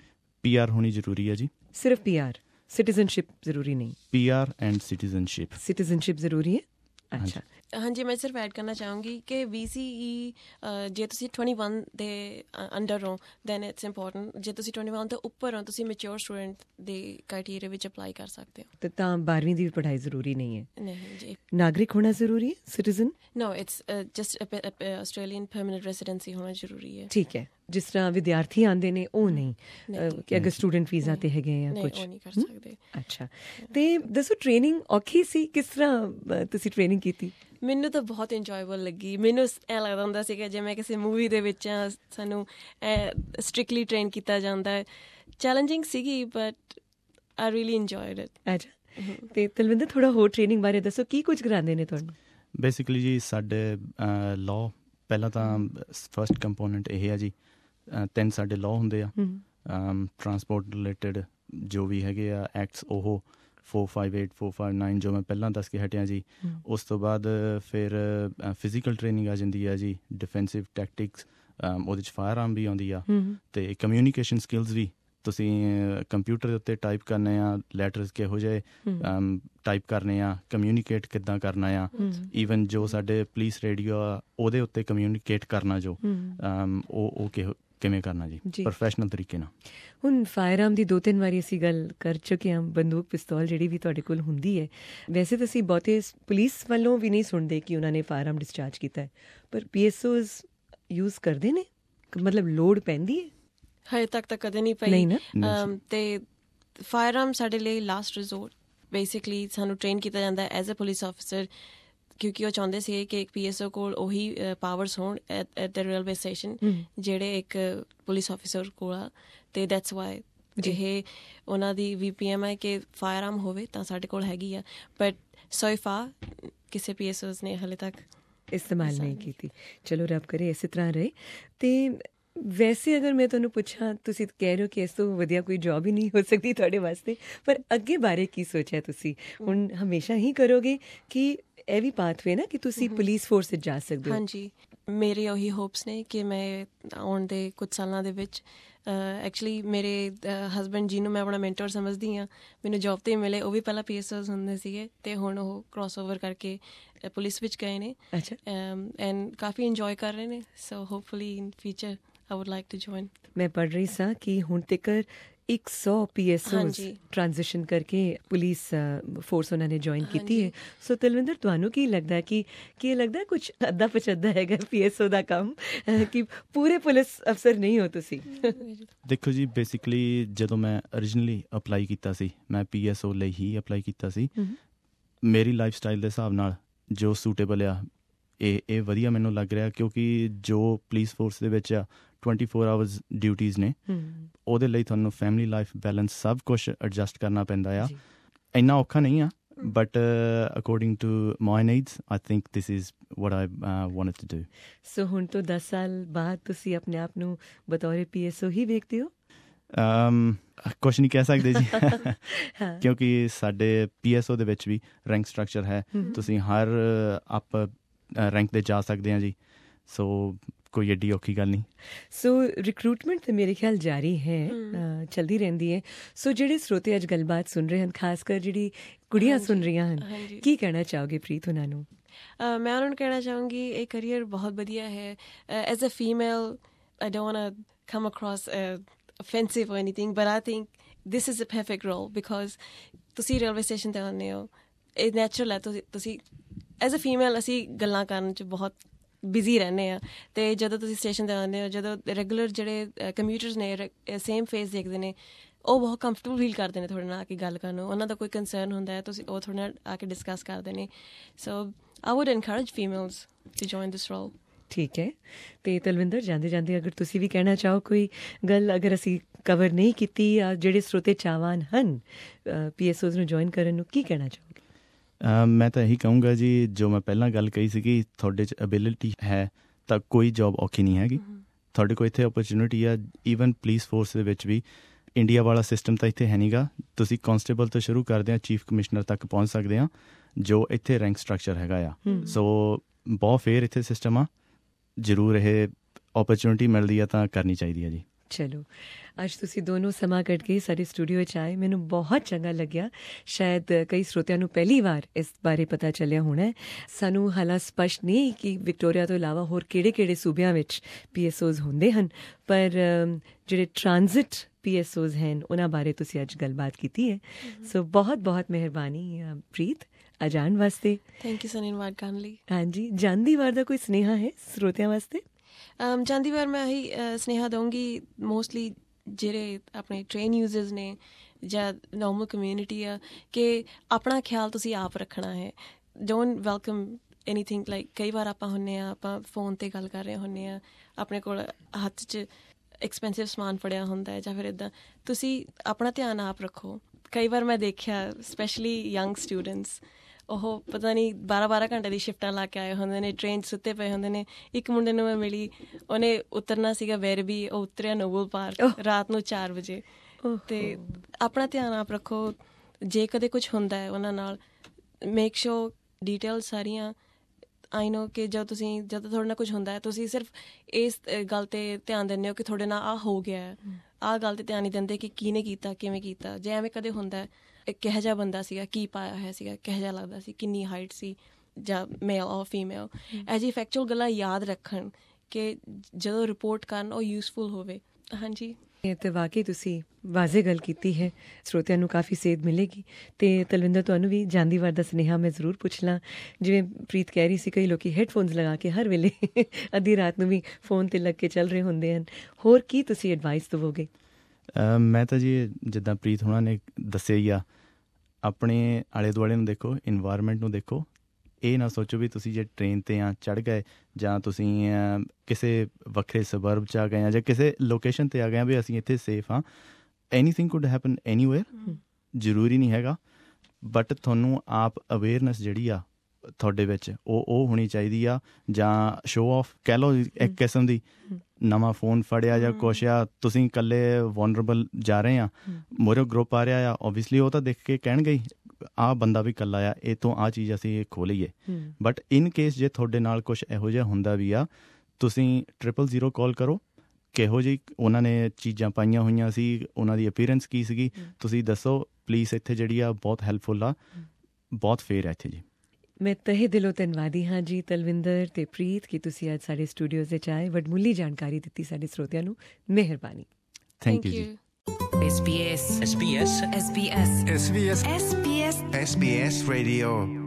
ਪੀ ਆਰ ਹੋਣੀ ਜ਼ਰੂਰੀ ਹੈ ਜੀ। ਸਿਰਫ ਪੀ ਆਰ, ਸਿਟੀਜ਼ਨਸ਼ਿਪ ਜ਼ਰੂਰੀ ਨਹੀਂ? P R and citizenship. Citizenship ਜ਼ਰੂਰੀ ਹੈ। ਅੱਛਾ, ਹਾਂਜੀ, ਮੈਂ ਸਿਰਫ ਐਡ ਕਰਨਾ ਚਾਹੂੰਗੀ ਕਿ ਵੀ ਸੀ ਈ ਜੇ ਤੁਸੀਂ ਟਵੈਂਟੀ ਵਨ ਦੇ ਅੰਡਰ ਹੋ ਦੈਨ ਇਟਸ ਇੰਪੋਰਟੈਂਟ। ਜੇ ਤੁਸੀਂ ਟਵੈਂਟੀ ਵਨ ਤੋਂ ਉੱਪਰ ਹੋ, ਤੁਸੀਂ ਮੈਚਿਓਰ ਸਟੂਡੈਂਟ ਦੇ ਕ੍ਰਾਈਟੀਰੀਆ ਵਿੱਚ ਅਪਲਾਈ ਕਰ ਸਕਦੇ ਹੋ। ਅਤੇ ਤਾਂ ਬਾਰਵੀਂ ਦੀ ਪੜ੍ਹਾਈ ਜ਼ਰੂਰੀ ਨਹੀਂ ਹੈ? ਨਹੀਂ ਜੀ। ਨਾਗਰਿਕ ਹੋਣਾ ਜ਼ਰੂਰੀ ਹੈ, citizen? No, it's just Australian permanent residency ਹੋਣਾ ਜ਼ਰੂਰੀ ਹੈ। ਠੀਕ ਹੈ। ਜਿਸ ਤਰ੍ਹਾਂ ਵਿਦਿਆਰਥੀ ਆਉਂਦੇ ਨੇ ਉਹ ਨਹੀਂ, ਕਿ ਅਗਰ ਸਟੂਡੈਂਟ ਵੀਜ਼ਾ 'ਤੇ ਹੈਗੇ ਜਾਂ ਕੁਛ? ਨਹੀਂ ਕਰ ਸਕਦੇ। ਅੱਛਾ, ਅਤੇ ਦੱਸੋ ਟ੍ਰੇਨਿੰਗ ਔਖੀ ਸੀ? ਕਿਸ ਤਰ੍ਹਾਂ ਤੁਸੀਂ ਟ੍ਰੇਨਿੰਗ ਕੀਤੀ? ਮੈਨੂੰ ਤਾਂ ਬਹੁਤ ਇੰਜੋਏਬਲ ਲੱਗੀ। ਮੈਨੂੰ ਐਂ ਲੱਗਦਾ ਹੁੰਦਾ ਸੀਗਾ ਜਿਵੇਂ ਕਿਸੇ ਮੂਵੀ ਦੇ ਵਿੱਚ ਸਾਨੂੰ ਸਟ੍ਰਿਕਟਲੀ ਟ੍ਰੇਨ ਕੀਤਾ ਜਾਂਦਾ ਹੈ। ਚੈਲੰਜਿੰਗ ਸੀਗੀ but I really enjoyed it. ਅੱਛਾ, ਅਤੇ ਤਲਵਿੰਦਰ ਥੋੜ੍ਹਾ ਹੋਰ ਟ੍ਰੇਨਿੰਗ ਬਾਰੇ ਦੱਸੋ, ਕੀ ਕੁਝ ਕਰਾਉਂਦੇ ਨੇ ਤੁਹਾਨੂੰ? ਬੇਸਿਕਲੀ ਜੀ ਸਾਡੇ ਲਾਅ, ਪਹਿਲਾਂ ਤਾਂ ਫਸਟ ਕੰਪੋਨੈਂਟ ਇਹ ਆ ਜੀ, ਤਿੰਨ ਸਾਡੇ ਲਾਅ ਹੁੰਦੇ ਆ, ਟਰਾਂਸਪੋਰਟ ਰਿਲੇਟਡ ਜੋ ਵੀ ਹੈਗੇ ਆ ਐਕਟਸ ਉਹ four five eight four five nine ਜੋ ਮੈਂ ਪਹਿਲਾਂ ਦੱਸ ਕੇ ਹਟਿਆ ਜੀ। ਉਸ ਤੋਂ ਬਾਅਦ ਫਿਰ ਫਿਜ਼ੀਕਲ ਟ੍ਰੇਨਿੰਗ ਆ ਜਾਂਦੀ ਆ ਜੀ, ਡਿਫੈਂਸਿਵ ਟੈਕਟਿਕਸ ਉਹਦੇ 'ਚ ਫਾਇਰ ਆਰਮ ਵੀ ਆਉਂਦੀ ਆ, ਅਤੇ ਕਮਿਊਨੀਕੇਸ਼ਨ ਸਕਿੱਲਸ ਵੀ ਤੁਸੀਂ ਕੰਪਿਊਟਰ ਦੇ ਉੱਤੇ ਟਾਈਪ ਕਰਨੇ ਆ, ਲੈਟਰਸ ਕਿਹੋ ਜਿਹੇ ਟਾਈਪ ਕਰਨੇ ਆ, ਕਮਿਊਨੀਕੇਟ ਕਿੱਦਾਂ ਕਰਨਾ ਆ, ਈਵਨ ਜੋ ਸਾਡੇ ਪੁਲਿਸ ਰੇਡੀਓ ਆ ਉਹਦੇ ਉੱਤੇ ਕਮਿਊਨੀਕੇਟ ਕਰਨਾ ਜੋ ਉਹ ਉਹ ਕਿਹੋ ਕਿਵੇਂ ਕਰਨਾ ਜੀ ਪ੍ਰੋਫੈਸ਼ਨਲ ਤਰੀਕੇ ਨਾਲ। ਹੁਣ ਫਾਇਰ ਆਰਮ ਦੀ ਦੋ ਤਿੰਨ ਵਾਰੀ ਅਸੀਂ ਗੱਲ ਕਰ ਚੁੱਕੇ ਹਾਂ, ਬੰਦੂਕ ਪਿਸਤੌਲ ਜਿਹੜੀ ਵੀ ਤੁਹਾਡੇ ਕੋਲ ਹੁੰਦੀ ਹੈ। ਵੈਸੇ ਤਾਂ ਅਸੀਂ ਬਹੁਤੇ ਪੁਲਿਸ ਵੱਲੋਂ ਵੀ ਨਹੀਂ ਸੁਣਦੇ ਕਿ ਉਹਨਾਂ ਨੇ ਫਾਇਰ ਆਰਮ ਡਿਸਚਾਰਜ ਕੀਤਾ ਹੈ, ਪਰ ਪੀ ਐਸ ਓਜ਼ ਯੂਜ਼ ਕਰਦੇ ਨੇ, ਮਤਲਬ ਲੋੜ ਪੈਂਦੀ ਹੈ? ਹਜੇ ਤੱਕ ਤਾਂ ਕਦੇ ਨਹੀਂ ਪਈ। ਅਤੇ ਫਾਇਰ ਆਰਮ ਸਾਡੇ ਲਈ ਲਾਸਟ ਰਿਜ਼ੋਰਟ ਬੇਸਿਕਲੀ ਸਾਨੂੰ ਟ੍ਰੇਨ ਕੀਤਾ ਜਾਂਦਾ ਐਜ਼ ਅ ਪੁਲਿਸ ਆਫਿਸਰ, ਕਿਉਂਕਿ ਉਹ ਚਾਹੁੰਦੇ ਸੀ ਕਿ ਇੱਕ ਪੀ ਐਸ ਓ ਕੋਲ ਉਹੀ ਪਾਵਰਸ ਹੋਣ ਐਟ ਦ ਰੇਲਵੇ ਸਟੇਸ਼ਨ ਜਿਹੜੇ ਇੱਕ ਪੁਲਿਸ ਆਫਿਸਰ ਕੋਲ ਆ। ਅਤੇ ਦੈਟਸ ਵਾਈ ਇਹ ਉਹਨਾਂ ਦੀ ਵੀ ਪੀ ਐਮ ਹੈ ਕਿ ਫਾਇਰ ਆਰਮ ਹੋਵੇ ਤਾਂ ਸਾਡੇ ਕੋਲ ਹੈਗੀ ਆ, ਬਟ ਸੋ ਫਾਰ ਕਿਸੇ ਪੀ ਐਸ ਓਜ਼ ਨੇ ਹਾਲੇ ਤੱਕ ਇਸਤੇਮਾਲ ਨਹੀਂ ਕੀਤੀ। ਚਲੋ ਰੱਬ ਕਰੇ ਇਸੇ ਤਰ੍ਹਾਂ ਰਹੇ। ਅਤੇ ਵੈਸੇ ਅਗਰ ਮੈਂ ਤੁਹਾਨੂੰ ਪੁੱਛਾਂ, ਤੁਸੀਂ ਕਹਿ ਰਹੇ ਹੋ ਕਿ ਇਸ ਤੋਂ ਵਧੀਆ ਕੋਈ ਜੋਬ ਹੀ ਨਹੀਂ ਹੋ ਸਕਦੀ ਤੁਹਾਡੇ ਵਾਸਤੇ, ਪਰ ਅੱਗੇ ਬਾਰੇ ਕੀ ਸੋਚਿਆ ਤੁਸੀਂ? ਹੁਣ ਹਮੇਸ਼ਾ ਹੀ ਕਰੋਗੇ ਕਿ ਇਹ ਵੀ ਪਾਥਵੇ ਨਾ ਕਿ ਤੁਸੀਂ ਪੁਲਿਸ ਫੋਰਸ ਵਿੱਚ ਜਾ ਸਕਦੇ ਹੋ? ਹਾਂਜੀ, ਮੇਰੇ ਉਹੀ ਹੋਪਸ ਨੇ ਕਿ ਮੈਂ ਆਉਣ ਦੇ ਕੁਝ ਸਾਲਾਂ ਦੇ ਵਿੱਚ ਐਕਚੁਅਲੀ ਮੇਰੇ ਹਸਬੈਂਡ ਜਿਹਨੂੰ ਮੈਂ ਆਪਣਾ ਮੈਂਟਰ ਸਮਝਦੀ ਹਾਂ, ਮੈਨੂੰ ਜੋਬ 'ਤੇ ਮਿਲੇ, ਉਹ ਵੀ ਪਹਿਲਾਂ ਪੀ ਐਸ ਓਜ਼ ਹੁੰਦੇ ਸੀਗੇ ਅਤੇ ਹੁਣ ਉਹ ਕ੍ਰੋਸ ਓਵਰ ਕਰਕੇ ਪੁਲਿਸ ਵਿੱਚ ਗਏ ਨੇ ਐਂਡ ਕਾਫੀ ਇੰਜੋਏ ਕਰ ਰਹੇ ਨੇ। So hopefully in future I would like to join. ਮੈਂ ਪੜ੍ਹ ਰਹੀ ਸਾਂ ਕਿ ਹੁਣ ਤੱਕ ਇੱਕ ਸੌ ਪੀ ਐਸ ਓਜ਼ ਟ੍ਰਾਂਜ਼ਿਸ਼ਨ ਕਰਕੇ ਪੁਲਿਸ ਫੋਰਸ ਉਹਨਾਂ ਨੇ ਜੁਆਇਨ ਕੀਤੀ ਹੈ। ਸੋ ਤਲਵਿੰਦਰ, ਤੁਹਾਨੂੰ ਕੀ ਲੱਗਦਾ ਕਿ ਕੀ ਲੱਗਦਾ ਕੁਛ ਅੱਧਾ ਪਚੱਧਾ ਹੈਗਾ ਪੀ ਐਸ ਓ ਦਾ ਕੰਮ, ਕਿ ਪੂਰੇ ਪੁਲਿਸ ਅਫਸਰ ਨਹੀਂ ਹੋ ਤੁਸੀਂ? ਦੇਖੋ ਜੀ, ਬੇਸਿਕਲੀ ਜਦੋਂ ਮੈਂ ਓਰੀਜਨਲੀ ਅਪਲਾਈ ਕੀਤਾ ਸੀ, ਮੈਂ ਪੀ ਐਸ ਓ ਲਈ ਹੀ ਅਪਲਾਈ ਕੀਤਾ ਸੀ। ਮੇਰੀ ਲਾਈਫ ਸਟਾਈਲ ਦੇ ਹਿਸਾਬ ਨਾਲ ਜੋ ਸੂਟੇਬਲ ਆ, ਇਹ ਇਹ ਵਧੀਆ ਮੈਨੂੰ ਲੱਗ ਰਿਹਾ, ਕਿਉਂਕਿ ਜੋ ਪੁਲਿਸ ਫੋਰਸ ਦੇ ਵਿੱਚ ਆ ਟਵੈਂਟੀ ਫੋਰ ਆਵਰਸ ਡਿਊਟੀਜ਼ ਨੇ, ਉਹਦੇ ਲਈ ਤੁਹਾਨੂੰ ਫੈਮਿਲੀ ਲਾਈਫ ਬੈਲੈਂਸ ਸਭ ਕੁਛ ਐਡਜਸਟ ਕਰਨਾ ਪੈਂਦਾ ਆ। ਇੰਨਾ ਔਖਾ ਨਹੀਂ ਆ, but according to my needs I think this is what I wanted to do. So ਹੁਣ ਤੋਂ ਦਸ ਸਾਲ ਬਾਅਦ ਤੁਸੀਂ ਆਪਣੇ ਆਪ ਨੂੰ ਬਤੌਰ ਪੀ ਐਸ ਓ ਹੀ ਵੇਖਦੇ ਹੋ? ਕੁਛ ਨਹੀਂ ਕਹਿ ਸਕਦੇ ਜੀ, ਕਿਉਂਕਿ ਸਾਡੇ ਪੀ ਐਸ ਓ ਦੇ ਵਿੱਚ ਵੀ ਰੈਂਕ ਸਟਰਕਚਰ ਹੈ, ਤੁਸੀਂ ਹਰ ਅਪ ਰੈਂਕ 'ਤੇ ਜਾ ਸਕਦੇ ਹਾਂ ਜੀ। ਸੋ ਕੋਈ ਐਡੀ ਔਖੀ ਗੱਲ ਨਹੀਂ। ਸੋ ਰਿਕਰੂਟਮੈਂਟ ਤਾਂ ਮੇਰੇ ਖਿਆਲ ਜਾਰੀ ਹੈ, ਚਲਦੀ ਰਹਿੰਦੀ ਹੈ। ਸੋ ਜਿਹੜੇ ਸਰੋਤੇ ਅੱਜ ਗੱਲਬਾਤ ਸੁਣ ਰਹੇ ਹਨ, ਖਾਸ ਕਰ ਜਿਹੜੀ ਕੁੜੀਆਂ ਸੁਣ ਰਹੀਆਂ ਹਨ, ਕੀ ਕਹਿਣਾ ਚਾਹੋਗੇ ਪ੍ਰੀਤ ਉਹਨਾਂ ਨੂੰ? ਮੈਂ ਉਹਨਾਂ ਨੂੰ ਕਹਿਣਾ ਚਾਹੂੰਗੀ ਇਹ ਕਰੀਅਰ ਬਹੁਤ ਵਧੀਆ ਹੈ। As a female I don't want to come across offensive or anything, but I think this is a perfect role because ਤੁਸੀਂ ਰੇਲਵੇ ਸਟੇਸ਼ਨ 'ਤੇ ਆਉਂਦੇ ਹੋ, ਇਹ ਨੈਚੁਰਲ ਹੈ। ਤੁਸੀਂ ਤੁਸੀਂ ਐਜ਼ ਅ ਫੀਮੇਲ ਅਸੀਂ ਗੱਲਾਂ ਕਰਨ 'ਚ ਬਹੁਤ ਬਿਜ਼ੀ ਰਹਿੰਦੇ ਹਾਂ, ਅਤੇ ਜਦੋਂ ਤੁਸੀਂ ਸਟੇਸ਼ਨ 'ਤੇ ਆਉਂਦੇ ਹੋ, ਜਦੋਂ ਰੈਗੂਲਰ ਜਿਹੜੇ ਕੰਪਿਊਟਰਸ ਨੇ ਸੇਮ ਫੇਸ ਦੇਖਦੇ ਨੇ, ਉਹ ਬਹੁਤ ਕੰਫਰਟੇਬਲ ਫੀਲ ਕਰਦੇ ਨੇ ਤੁਹਾਡੇ ਨਾਲ ਆ ਕੇ ਗੱਲ ਕਰਨ ਨੂੰ। ਉਹਨਾਂ ਦਾ ਕੋਈ ਕੰਸਰਨ ਹੁੰਦਾ ਹੈ, ਤੁਸੀਂ ਉਹ ਤੁਹਾਡੇ ਨਾਲ ਆ ਕੇ ਡਿਸਕਸ ਕਰਦੇ ਨੇ। So I would encourage females to join this role. ਠੀਕ ਹੈ। ਅਤੇ ਤਲਵਿੰਦਰ, ਜਾਂਦੇ ਜਾਂਦੇ ਅਗਰ ਤੁਸੀਂ ਵੀ ਕਹਿਣਾ ਚਾਹੋ ਕੋਈ ਗੱਲ, ਅਗਰ ਅਸੀਂ ਕਵਰ ਨਹੀਂ ਕੀਤੀ, ਜਾਂ ਜਿਹੜੇ ਸਰੋਤੇ ਚਾਹਵਾਨ ਹਨ ਪੀ ਐਸ ਓਜ਼ ਨੂੰ ਜੁਆਇਨ ਕਰਨ ਨੂੰ, ਕੀ ਕਹਿਣਾ ਚਾਹੋਗੇ? ਮੈਂ ਤਾਂ ਇਹੀ ਕਹੂੰਗਾ ਜੀ, ਜੋ ਮੈਂ ਪਹਿਲਾਂ ਗੱਲ ਕਹੀ ਸੀਗੀ, ਤੁਹਾਡੇ 'ਚ ਐਬਿਲਿਟੀ ਹੈ ਤਾਂ ਕੋਈ ਜੋਬ ਔਖੀ ਨਹੀਂ ਹੈਗੀ। ਤੁਹਾਡੇ ਕੋਲ ਇੱਥੇ ਓਪਰਚੁਨਿਟੀ ਆ। ਈਵਨ ਪੁਲਿਸ ਫੋਰਸ ਦੇ ਵਿੱਚ ਵੀ ਇੰਡੀਆ ਵਾਲਾ ਸਿਸਟਮ ਤਾਂ ਇੱਥੇ ਹੈ ਨਹੀਂ ਗਾ। ਤੁਸੀਂ ਕਾਂਸਟੇਬਲ ਤੋਂ ਸ਼ੁਰੂ ਕਰਦੇ ਹਾਂ, ਚੀਫ ਕਮਿਸ਼ਨਰ ਤੱਕ ਪਹੁੰਚ ਸਕਦੇ ਹਾਂ, ਜੋ ਇੱਥੇ ਰੈਂਕ ਸਟਰਕਚਰ ਹੈਗਾ ਆ। ਸੋ ਬਹੁਤ ਫੇਅਰ ਇੱਥੇ ਸਿਸਟਮ ਆ। ਜ਼ਰੂਰ ਇਹ ਓਪਰਚੁਨਿਟੀ ਮਿਲਦੀ ਆ ਤਾਂ ਕਰਨੀ ਚਾਹੀਦੀ ਹੈ ਜੀ। ਚਲੋ, ਅੱਜ ਤੁਸੀਂ ਦੋਨੋਂ ਸਮਾਂ ਕੱਢ ਕੇ ਸਾਡੇ ਸਟੂਡੀਓ ਵਿੱਚ ਆਏ, ਮੈਨੂੰ ਬਹੁਤ ਚੰਗਾ ਲੱਗਿਆ। ਸ਼ਾਇਦ ਕਈ ਸਰੋਤਿਆਂ ਨੂੰ ਪਹਿਲੀ ਵਾਰ ਇਸ ਬਾਰੇ ਪਤਾ ਚੱਲਿਆ ਹੋਣਾ। ਸਾਨੂੰ ਹਾਲਾਂ ਸਪਸ਼ਟ ਨਹੀਂ ਕਿ ਵਿਕਟੋਰੀਆ ਤੋਂ ਇਲਾਵਾ ਹੋਰ ਕਿਹੜੇ ਕਿਹੜੇ ਸੂਬਿਆਂ ਵਿੱਚ ਪੀ ਐਸ ਓਜ਼ ਹੁੰਦੇ ਹਨ, ਪਰ ਜਿਹੜੇ ਟ੍ਰਾਂਜ਼ਿਟ ਪੀ ਐਸ ਓਜ਼ ਹਨ ਉਹਨਾਂ ਬਾਰੇ ਤੁਸੀਂ ਅੱਜ ਗੱਲਬਾਤ ਕੀਤੀ ਹੈ। ਸੋ ਬਹੁਤ ਬਹੁਤ ਮਿਹਰਬਾਨੀ ਪ੍ਰੀਤ ਅੱਜ ਆਉਣ ਵਾਸਤੇ। ਥੈਂਕ ਯੂ ਸਰ, ਇਨਵਾਈਟ ਕਰਨ ਲਈ। ਹਾਂਜੀ, ਜਾਂਦੀ ਵਾਰ ਦਾ ਕੋਈ ਸੁਨੇਹਾ ਹੈ ਸਰੋਤਿਆਂ ਵਾਸਤੇ? ਜਾਂਦੀ ਵਾਰ ਮੈਂ ਇਹੀ ਸੁਨੇਹਾ ਦਊਂਗੀ, ਮੋਸਟਲੀ ਜਿਹੜੇ ਆਪਣੇ ਟ੍ਰੇਨ ਯੂਜ਼ਰਸ ਨੇ ਜਾਂ ਨੋਰਮਲ ਕਮਿਊਨਿਟੀ ਆ, ਕਿ ਆਪਣਾ ਖਿਆਲ ਤੁਸੀਂ ਆਪ ਰੱਖਣਾ ਹੈ। ਡੋਂਟ ਵੈਲਕਮ ਐਨੀਥਿੰਗ ਲਾਈਕ, ਕਈ ਵਾਰ ਆਪਾਂ ਹੁੰਦੇ ਹਾਂ, ਆਪਾਂ ਫੋਨ 'ਤੇ ਗੱਲ ਕਰ ਰਹੇ ਹੁੰਦੇ ਹਾਂ, ਆਪਣੇ ਕੋਲ ਹੱਥ 'ਚ ਐਕਸਪੈਂਸਿਵ ਸਮਾਨ ਫੜਿਆ ਹੁੰਦਾ ਹੈ, ਜਾਂ ਫਿਰ ਇੱਦਾਂ। ਤੁਸੀਂ ਆਪਣਾ ਧਿਆਨ ਆਪ ਰੱਖੋ। ਕਈ ਵਾਰ ਮੈਂ ਦੇਖਿਆ ਸਪੈਸ਼ਲੀ ਯੰਗ ਸਟੂਡੈਂਟਸ, ਉਹ ਪਤਾ ਨਹੀਂ ਬਾਰਾਂ ਬਾਰਾਂ ਘੰਟੇ ਦੀ ਸ਼ਿਫਟਾਂ ਲਾ ਕੇ ਆਏ ਹੁੰਦੇ ਨੇ, ਟ੍ਰੇਨ 'ਚ ਸੁੱਤੇ ਪਏ ਹੁੰਦੇ ਨੇ। ਇੱਕ ਮੁੰਡੇ ਨੂੰ ਮੈਂ ਮਿਲੀ, ਉਹਨੇ ਉਤਰਨਾ ਸੀਗਾ ਵੈਰਬੀ, ਉਹ ਉਤਰਿਆ ਨੋਬਲ ਪਾਰਕ ਰਾਤ ਨੂੰ ਚਾਰ ਵਜੇ। ਅਤੇ ਆਪਣਾ ਧਿਆਨ ਆਪ ਰੱਖੋ, ਜੇ ਕਦੇ ਕੁਛ ਹੁੰਦਾ ਹੈ ਉਹਨਾਂ ਨਾਲ ਮੇਕ ਸ਼ੋਰ ਡੀਟੇਲ ਸਾਰੀਆਂ ਆਈ ਨੋ ਕਿ ਜਦੋਂ ਤੁਸੀਂ ਜਦੋਂ ਤੁਹਾਡੇ ਨਾਲ ਕੁਝ ਹੁੰਦਾ ਹੈ ਤੁਸੀਂ ਸਿਰਫ ਇਸ ਗੱਲ 'ਤੇ ਧਿਆਨ ਦਿੰਦੇ ਹੋ ਕਿ ਤੁਹਾਡੇ ਨਾਲ ਆਹ ਹੋ ਗਿਆ ਹੈ, ਆਹ ਗੱਲ 'ਤੇ ਧਿਆਨ ਨਹੀਂ ਦਿੰਦੇ ਕਿ ਕਿਹਨੇ ਕੀਤਾ, ਕਿਵੇਂ ਕੀਤਾ। ਜੇ ਐਵੇਂ ਕਦੇ ਹੁੰਦਾ ਕਿਹੋ ਜਿਹਾ ਬੰਦਾ ਸੀਗਾ, ਕੀ ਪਾਇਆ ਹੋਇਆ ਸੀਗਾ, ਕਿਹੋ ਜਿਹਾ ਲੱਗਦਾ ਸੀ, ਕਿੰਨੀ ਹਾਈਟ ਸੀ, ਜਾਂ ਮੇਲ ਔਰ ਫੀਮੇਲ, ਇਹੋ ਜਿਹੀ ਫੈਕਚੁਅਲ ਗੱਲਾਂ ਯਾਦ ਰੱਖਣ ਕਿ ਜਦੋਂ ਰਿਪੋਰਟ ਕਰਨ ਉਹ ਯੂਜ਼ਫੁਲ ਹੋਵੇ। ਹਾਂਜੀ, ਅਤੇ ਵਾਕਈ ਤੁਸੀਂ ਵਾਜ਼ੇ ਗੱਲ ਕੀਤੀ ਹੈ, ਸਰੋਤਿਆਂ ਨੂੰ ਕਾਫੀ ਸੇਧ ਮਿਲੇਗੀ। ਅਤੇ ਤਲਵਿੰਦਰ ਤੁਹਾਨੂੰ ਵੀ ਜਾਂਦੀ ਵਾਰ ਦਾ ਸੁਨੇਹਾ ਮੈਂ ਜ਼ਰੂਰ ਪੁੱਛ ਲਾਂ, ਜਿਵੇਂ ਪ੍ਰੀਤ ਕਹਿ ਰਹੀ ਸੀ ਕਈ ਲੋਕ ਹੈੱਡਫੋਨਸ ਲਗਾ ਕੇ ਹਰ ਵੇਲੇ ਅੱਧੀ ਰਾਤ ਨੂੰ ਵੀ ਫੋਨ 'ਤੇ ਲੱਗ ਕੇ ਚੱਲ ਰਹੇ ਹੁੰਦੇ ਹਨ, ਹੋਰ ਕੀ ਤੁਸੀਂ ਐਡਵਾਈਸ ਦੇਵੋਗੇ? ਮੈਂ ਤਾਂ ਜੀ ਜਿੱਦਾਂ ਪ੍ਰੀਤ ਹੋਣਾ ਨੇ ਦੱਸਿਆ ਹੀ ਆ, ਆਪਣੇ ਆਲੇ ਦੁਆਲੇ ਨੂੰ ਦੇਖੋ, ਇਨਵਾਇਰਮੈਂਟ ਨੂੰ ਦੇਖੋ। ਇਹ ਨਾ ਸੋਚੋ ਵੀ ਤੁਸੀਂ ਜੇ ਟ੍ਰੇਨ 'ਤੇ ਆ ਚੜ੍ਹ ਗਏ ਜਾਂ ਤੁਸੀਂ ਕਿਸੇ ਵੱਖਰੇ ਸਬਰਬ 'ਚ ਆ ਗਏ ਆ ਜਾਂ ਕਿਸੇ ਲੋਕੇਸ਼ਨ 'ਤੇ ਆ ਗਏ ਆ ਵੀ ਅਸੀਂ ਇੱਥੇ ਸੇਫ ਹਾਂ। ਐਨੀਥਿੰਗ ਕੁਡ ਹੈਪਨ ਐਨੀਵੇਅਰ, ਜ਼ਰੂਰੀ ਨਹੀਂ ਹੈਗਾ। ਬਟ ਤੁਹਾਨੂੰ ਆਪ ਅਵੇਅਰਨੈਸ ਜਿਹੜੀ ਆ ਤੁਹਾਡੇ ਵਿੱਚ ਉਹ ਉਹ ਹੋਣੀ ਚਾਹੀਦੀ ਆ। ਜਾਂ ਸ਼ੋਅ ਆਫ ਕਹਿ ਲਓ ਇੱਕ ਕਿਸਮ ਦੀ, ਨਵਾਂ ਫੋਨ ਫੜਿਆ ਜਾਂ ਕੁਛ ਆ, ਤੁਸੀਂ ਇਕੱਲੇ ਵਨਰੇਬਲ ਜਾ ਰਹੇ ਆ, ਮੋਰੇ ਗਰੁੱਪ ਆ ਰਿਹਾ ਆ, ਓਬਵੀਅਸਲੀ ਉਹ ਤਾਂ ਦੇਖ ਕੇ ਕਹਿਣਗੇ ਹੀ ਆਹ ਬੰਦਾ ਵੀ ਇਕੱਲਾ ਆ, ਇਹ ਤੋਂ ਆਹ ਚੀਜ਼ ਅਸੀਂ ਖੋਹ ਲਈਏ। ਬਟ ਇਨ ਕੇਸ ਜੇ ਤੁਹਾਡੇ ਨਾਲ ਕੁਛ ਇਹੋ ਜਿਹਾ ਹੁੰਦਾ ਵੀ ਆ, ਤੁਸੀਂ ਟ੍ਰਿਪਲ ਜ਼ੀਰੋ ਕਾਲ ਕਰੋ। ਕਿਹੋ ਜਿਹੀ ਉਹਨਾਂ ਨੇ ਚੀਜ਼ਾਂ ਪਾਈਆਂ ਹੋਈਆਂ ਸੀ, ਉਹਨਾਂ ਦੀ ਅਪੀਅਰੈਂਸ ਕੀ ਸੀਗੀ, ਤੁਸੀਂ ਦੱਸੋ ਪਲੀਜ਼। ਇੱਥੇ ਜਿਹੜੀ ਆ ਬਹੁਤ ਹੈਲਪਫੁਲ ਆ, ਬਹੁਤ ਫੇਅਰ ਹੈ ਇੱਥੇ ਜੀ। ਮੈਂ ਤਹਿ ਦਿਲੋਂ ਧੰਨਵਾਦੀ ਹਾਂ ਜੀ ਤਲਵਿੰਦਰ ਅਤੇ ਪ੍ਰੀਤ ਕਿ ਤੁਸੀਂ ਅੱਜ ਸਾਡੇ ਸਟੂਡੀਓਜ਼ ਵਿੱਚ ਆਏ, ਵਡਮੁੱਲੀ ਜਾਣਕਾਰੀ ਦਿੱਤੀ ਸਾਡੇ ਸਰੋਤਿਆਂ ਨੂੰ। ਮਿਹਰਬਾਨੀ। Thank you ji. S B S S B S S B S S B S S B S S B S Radio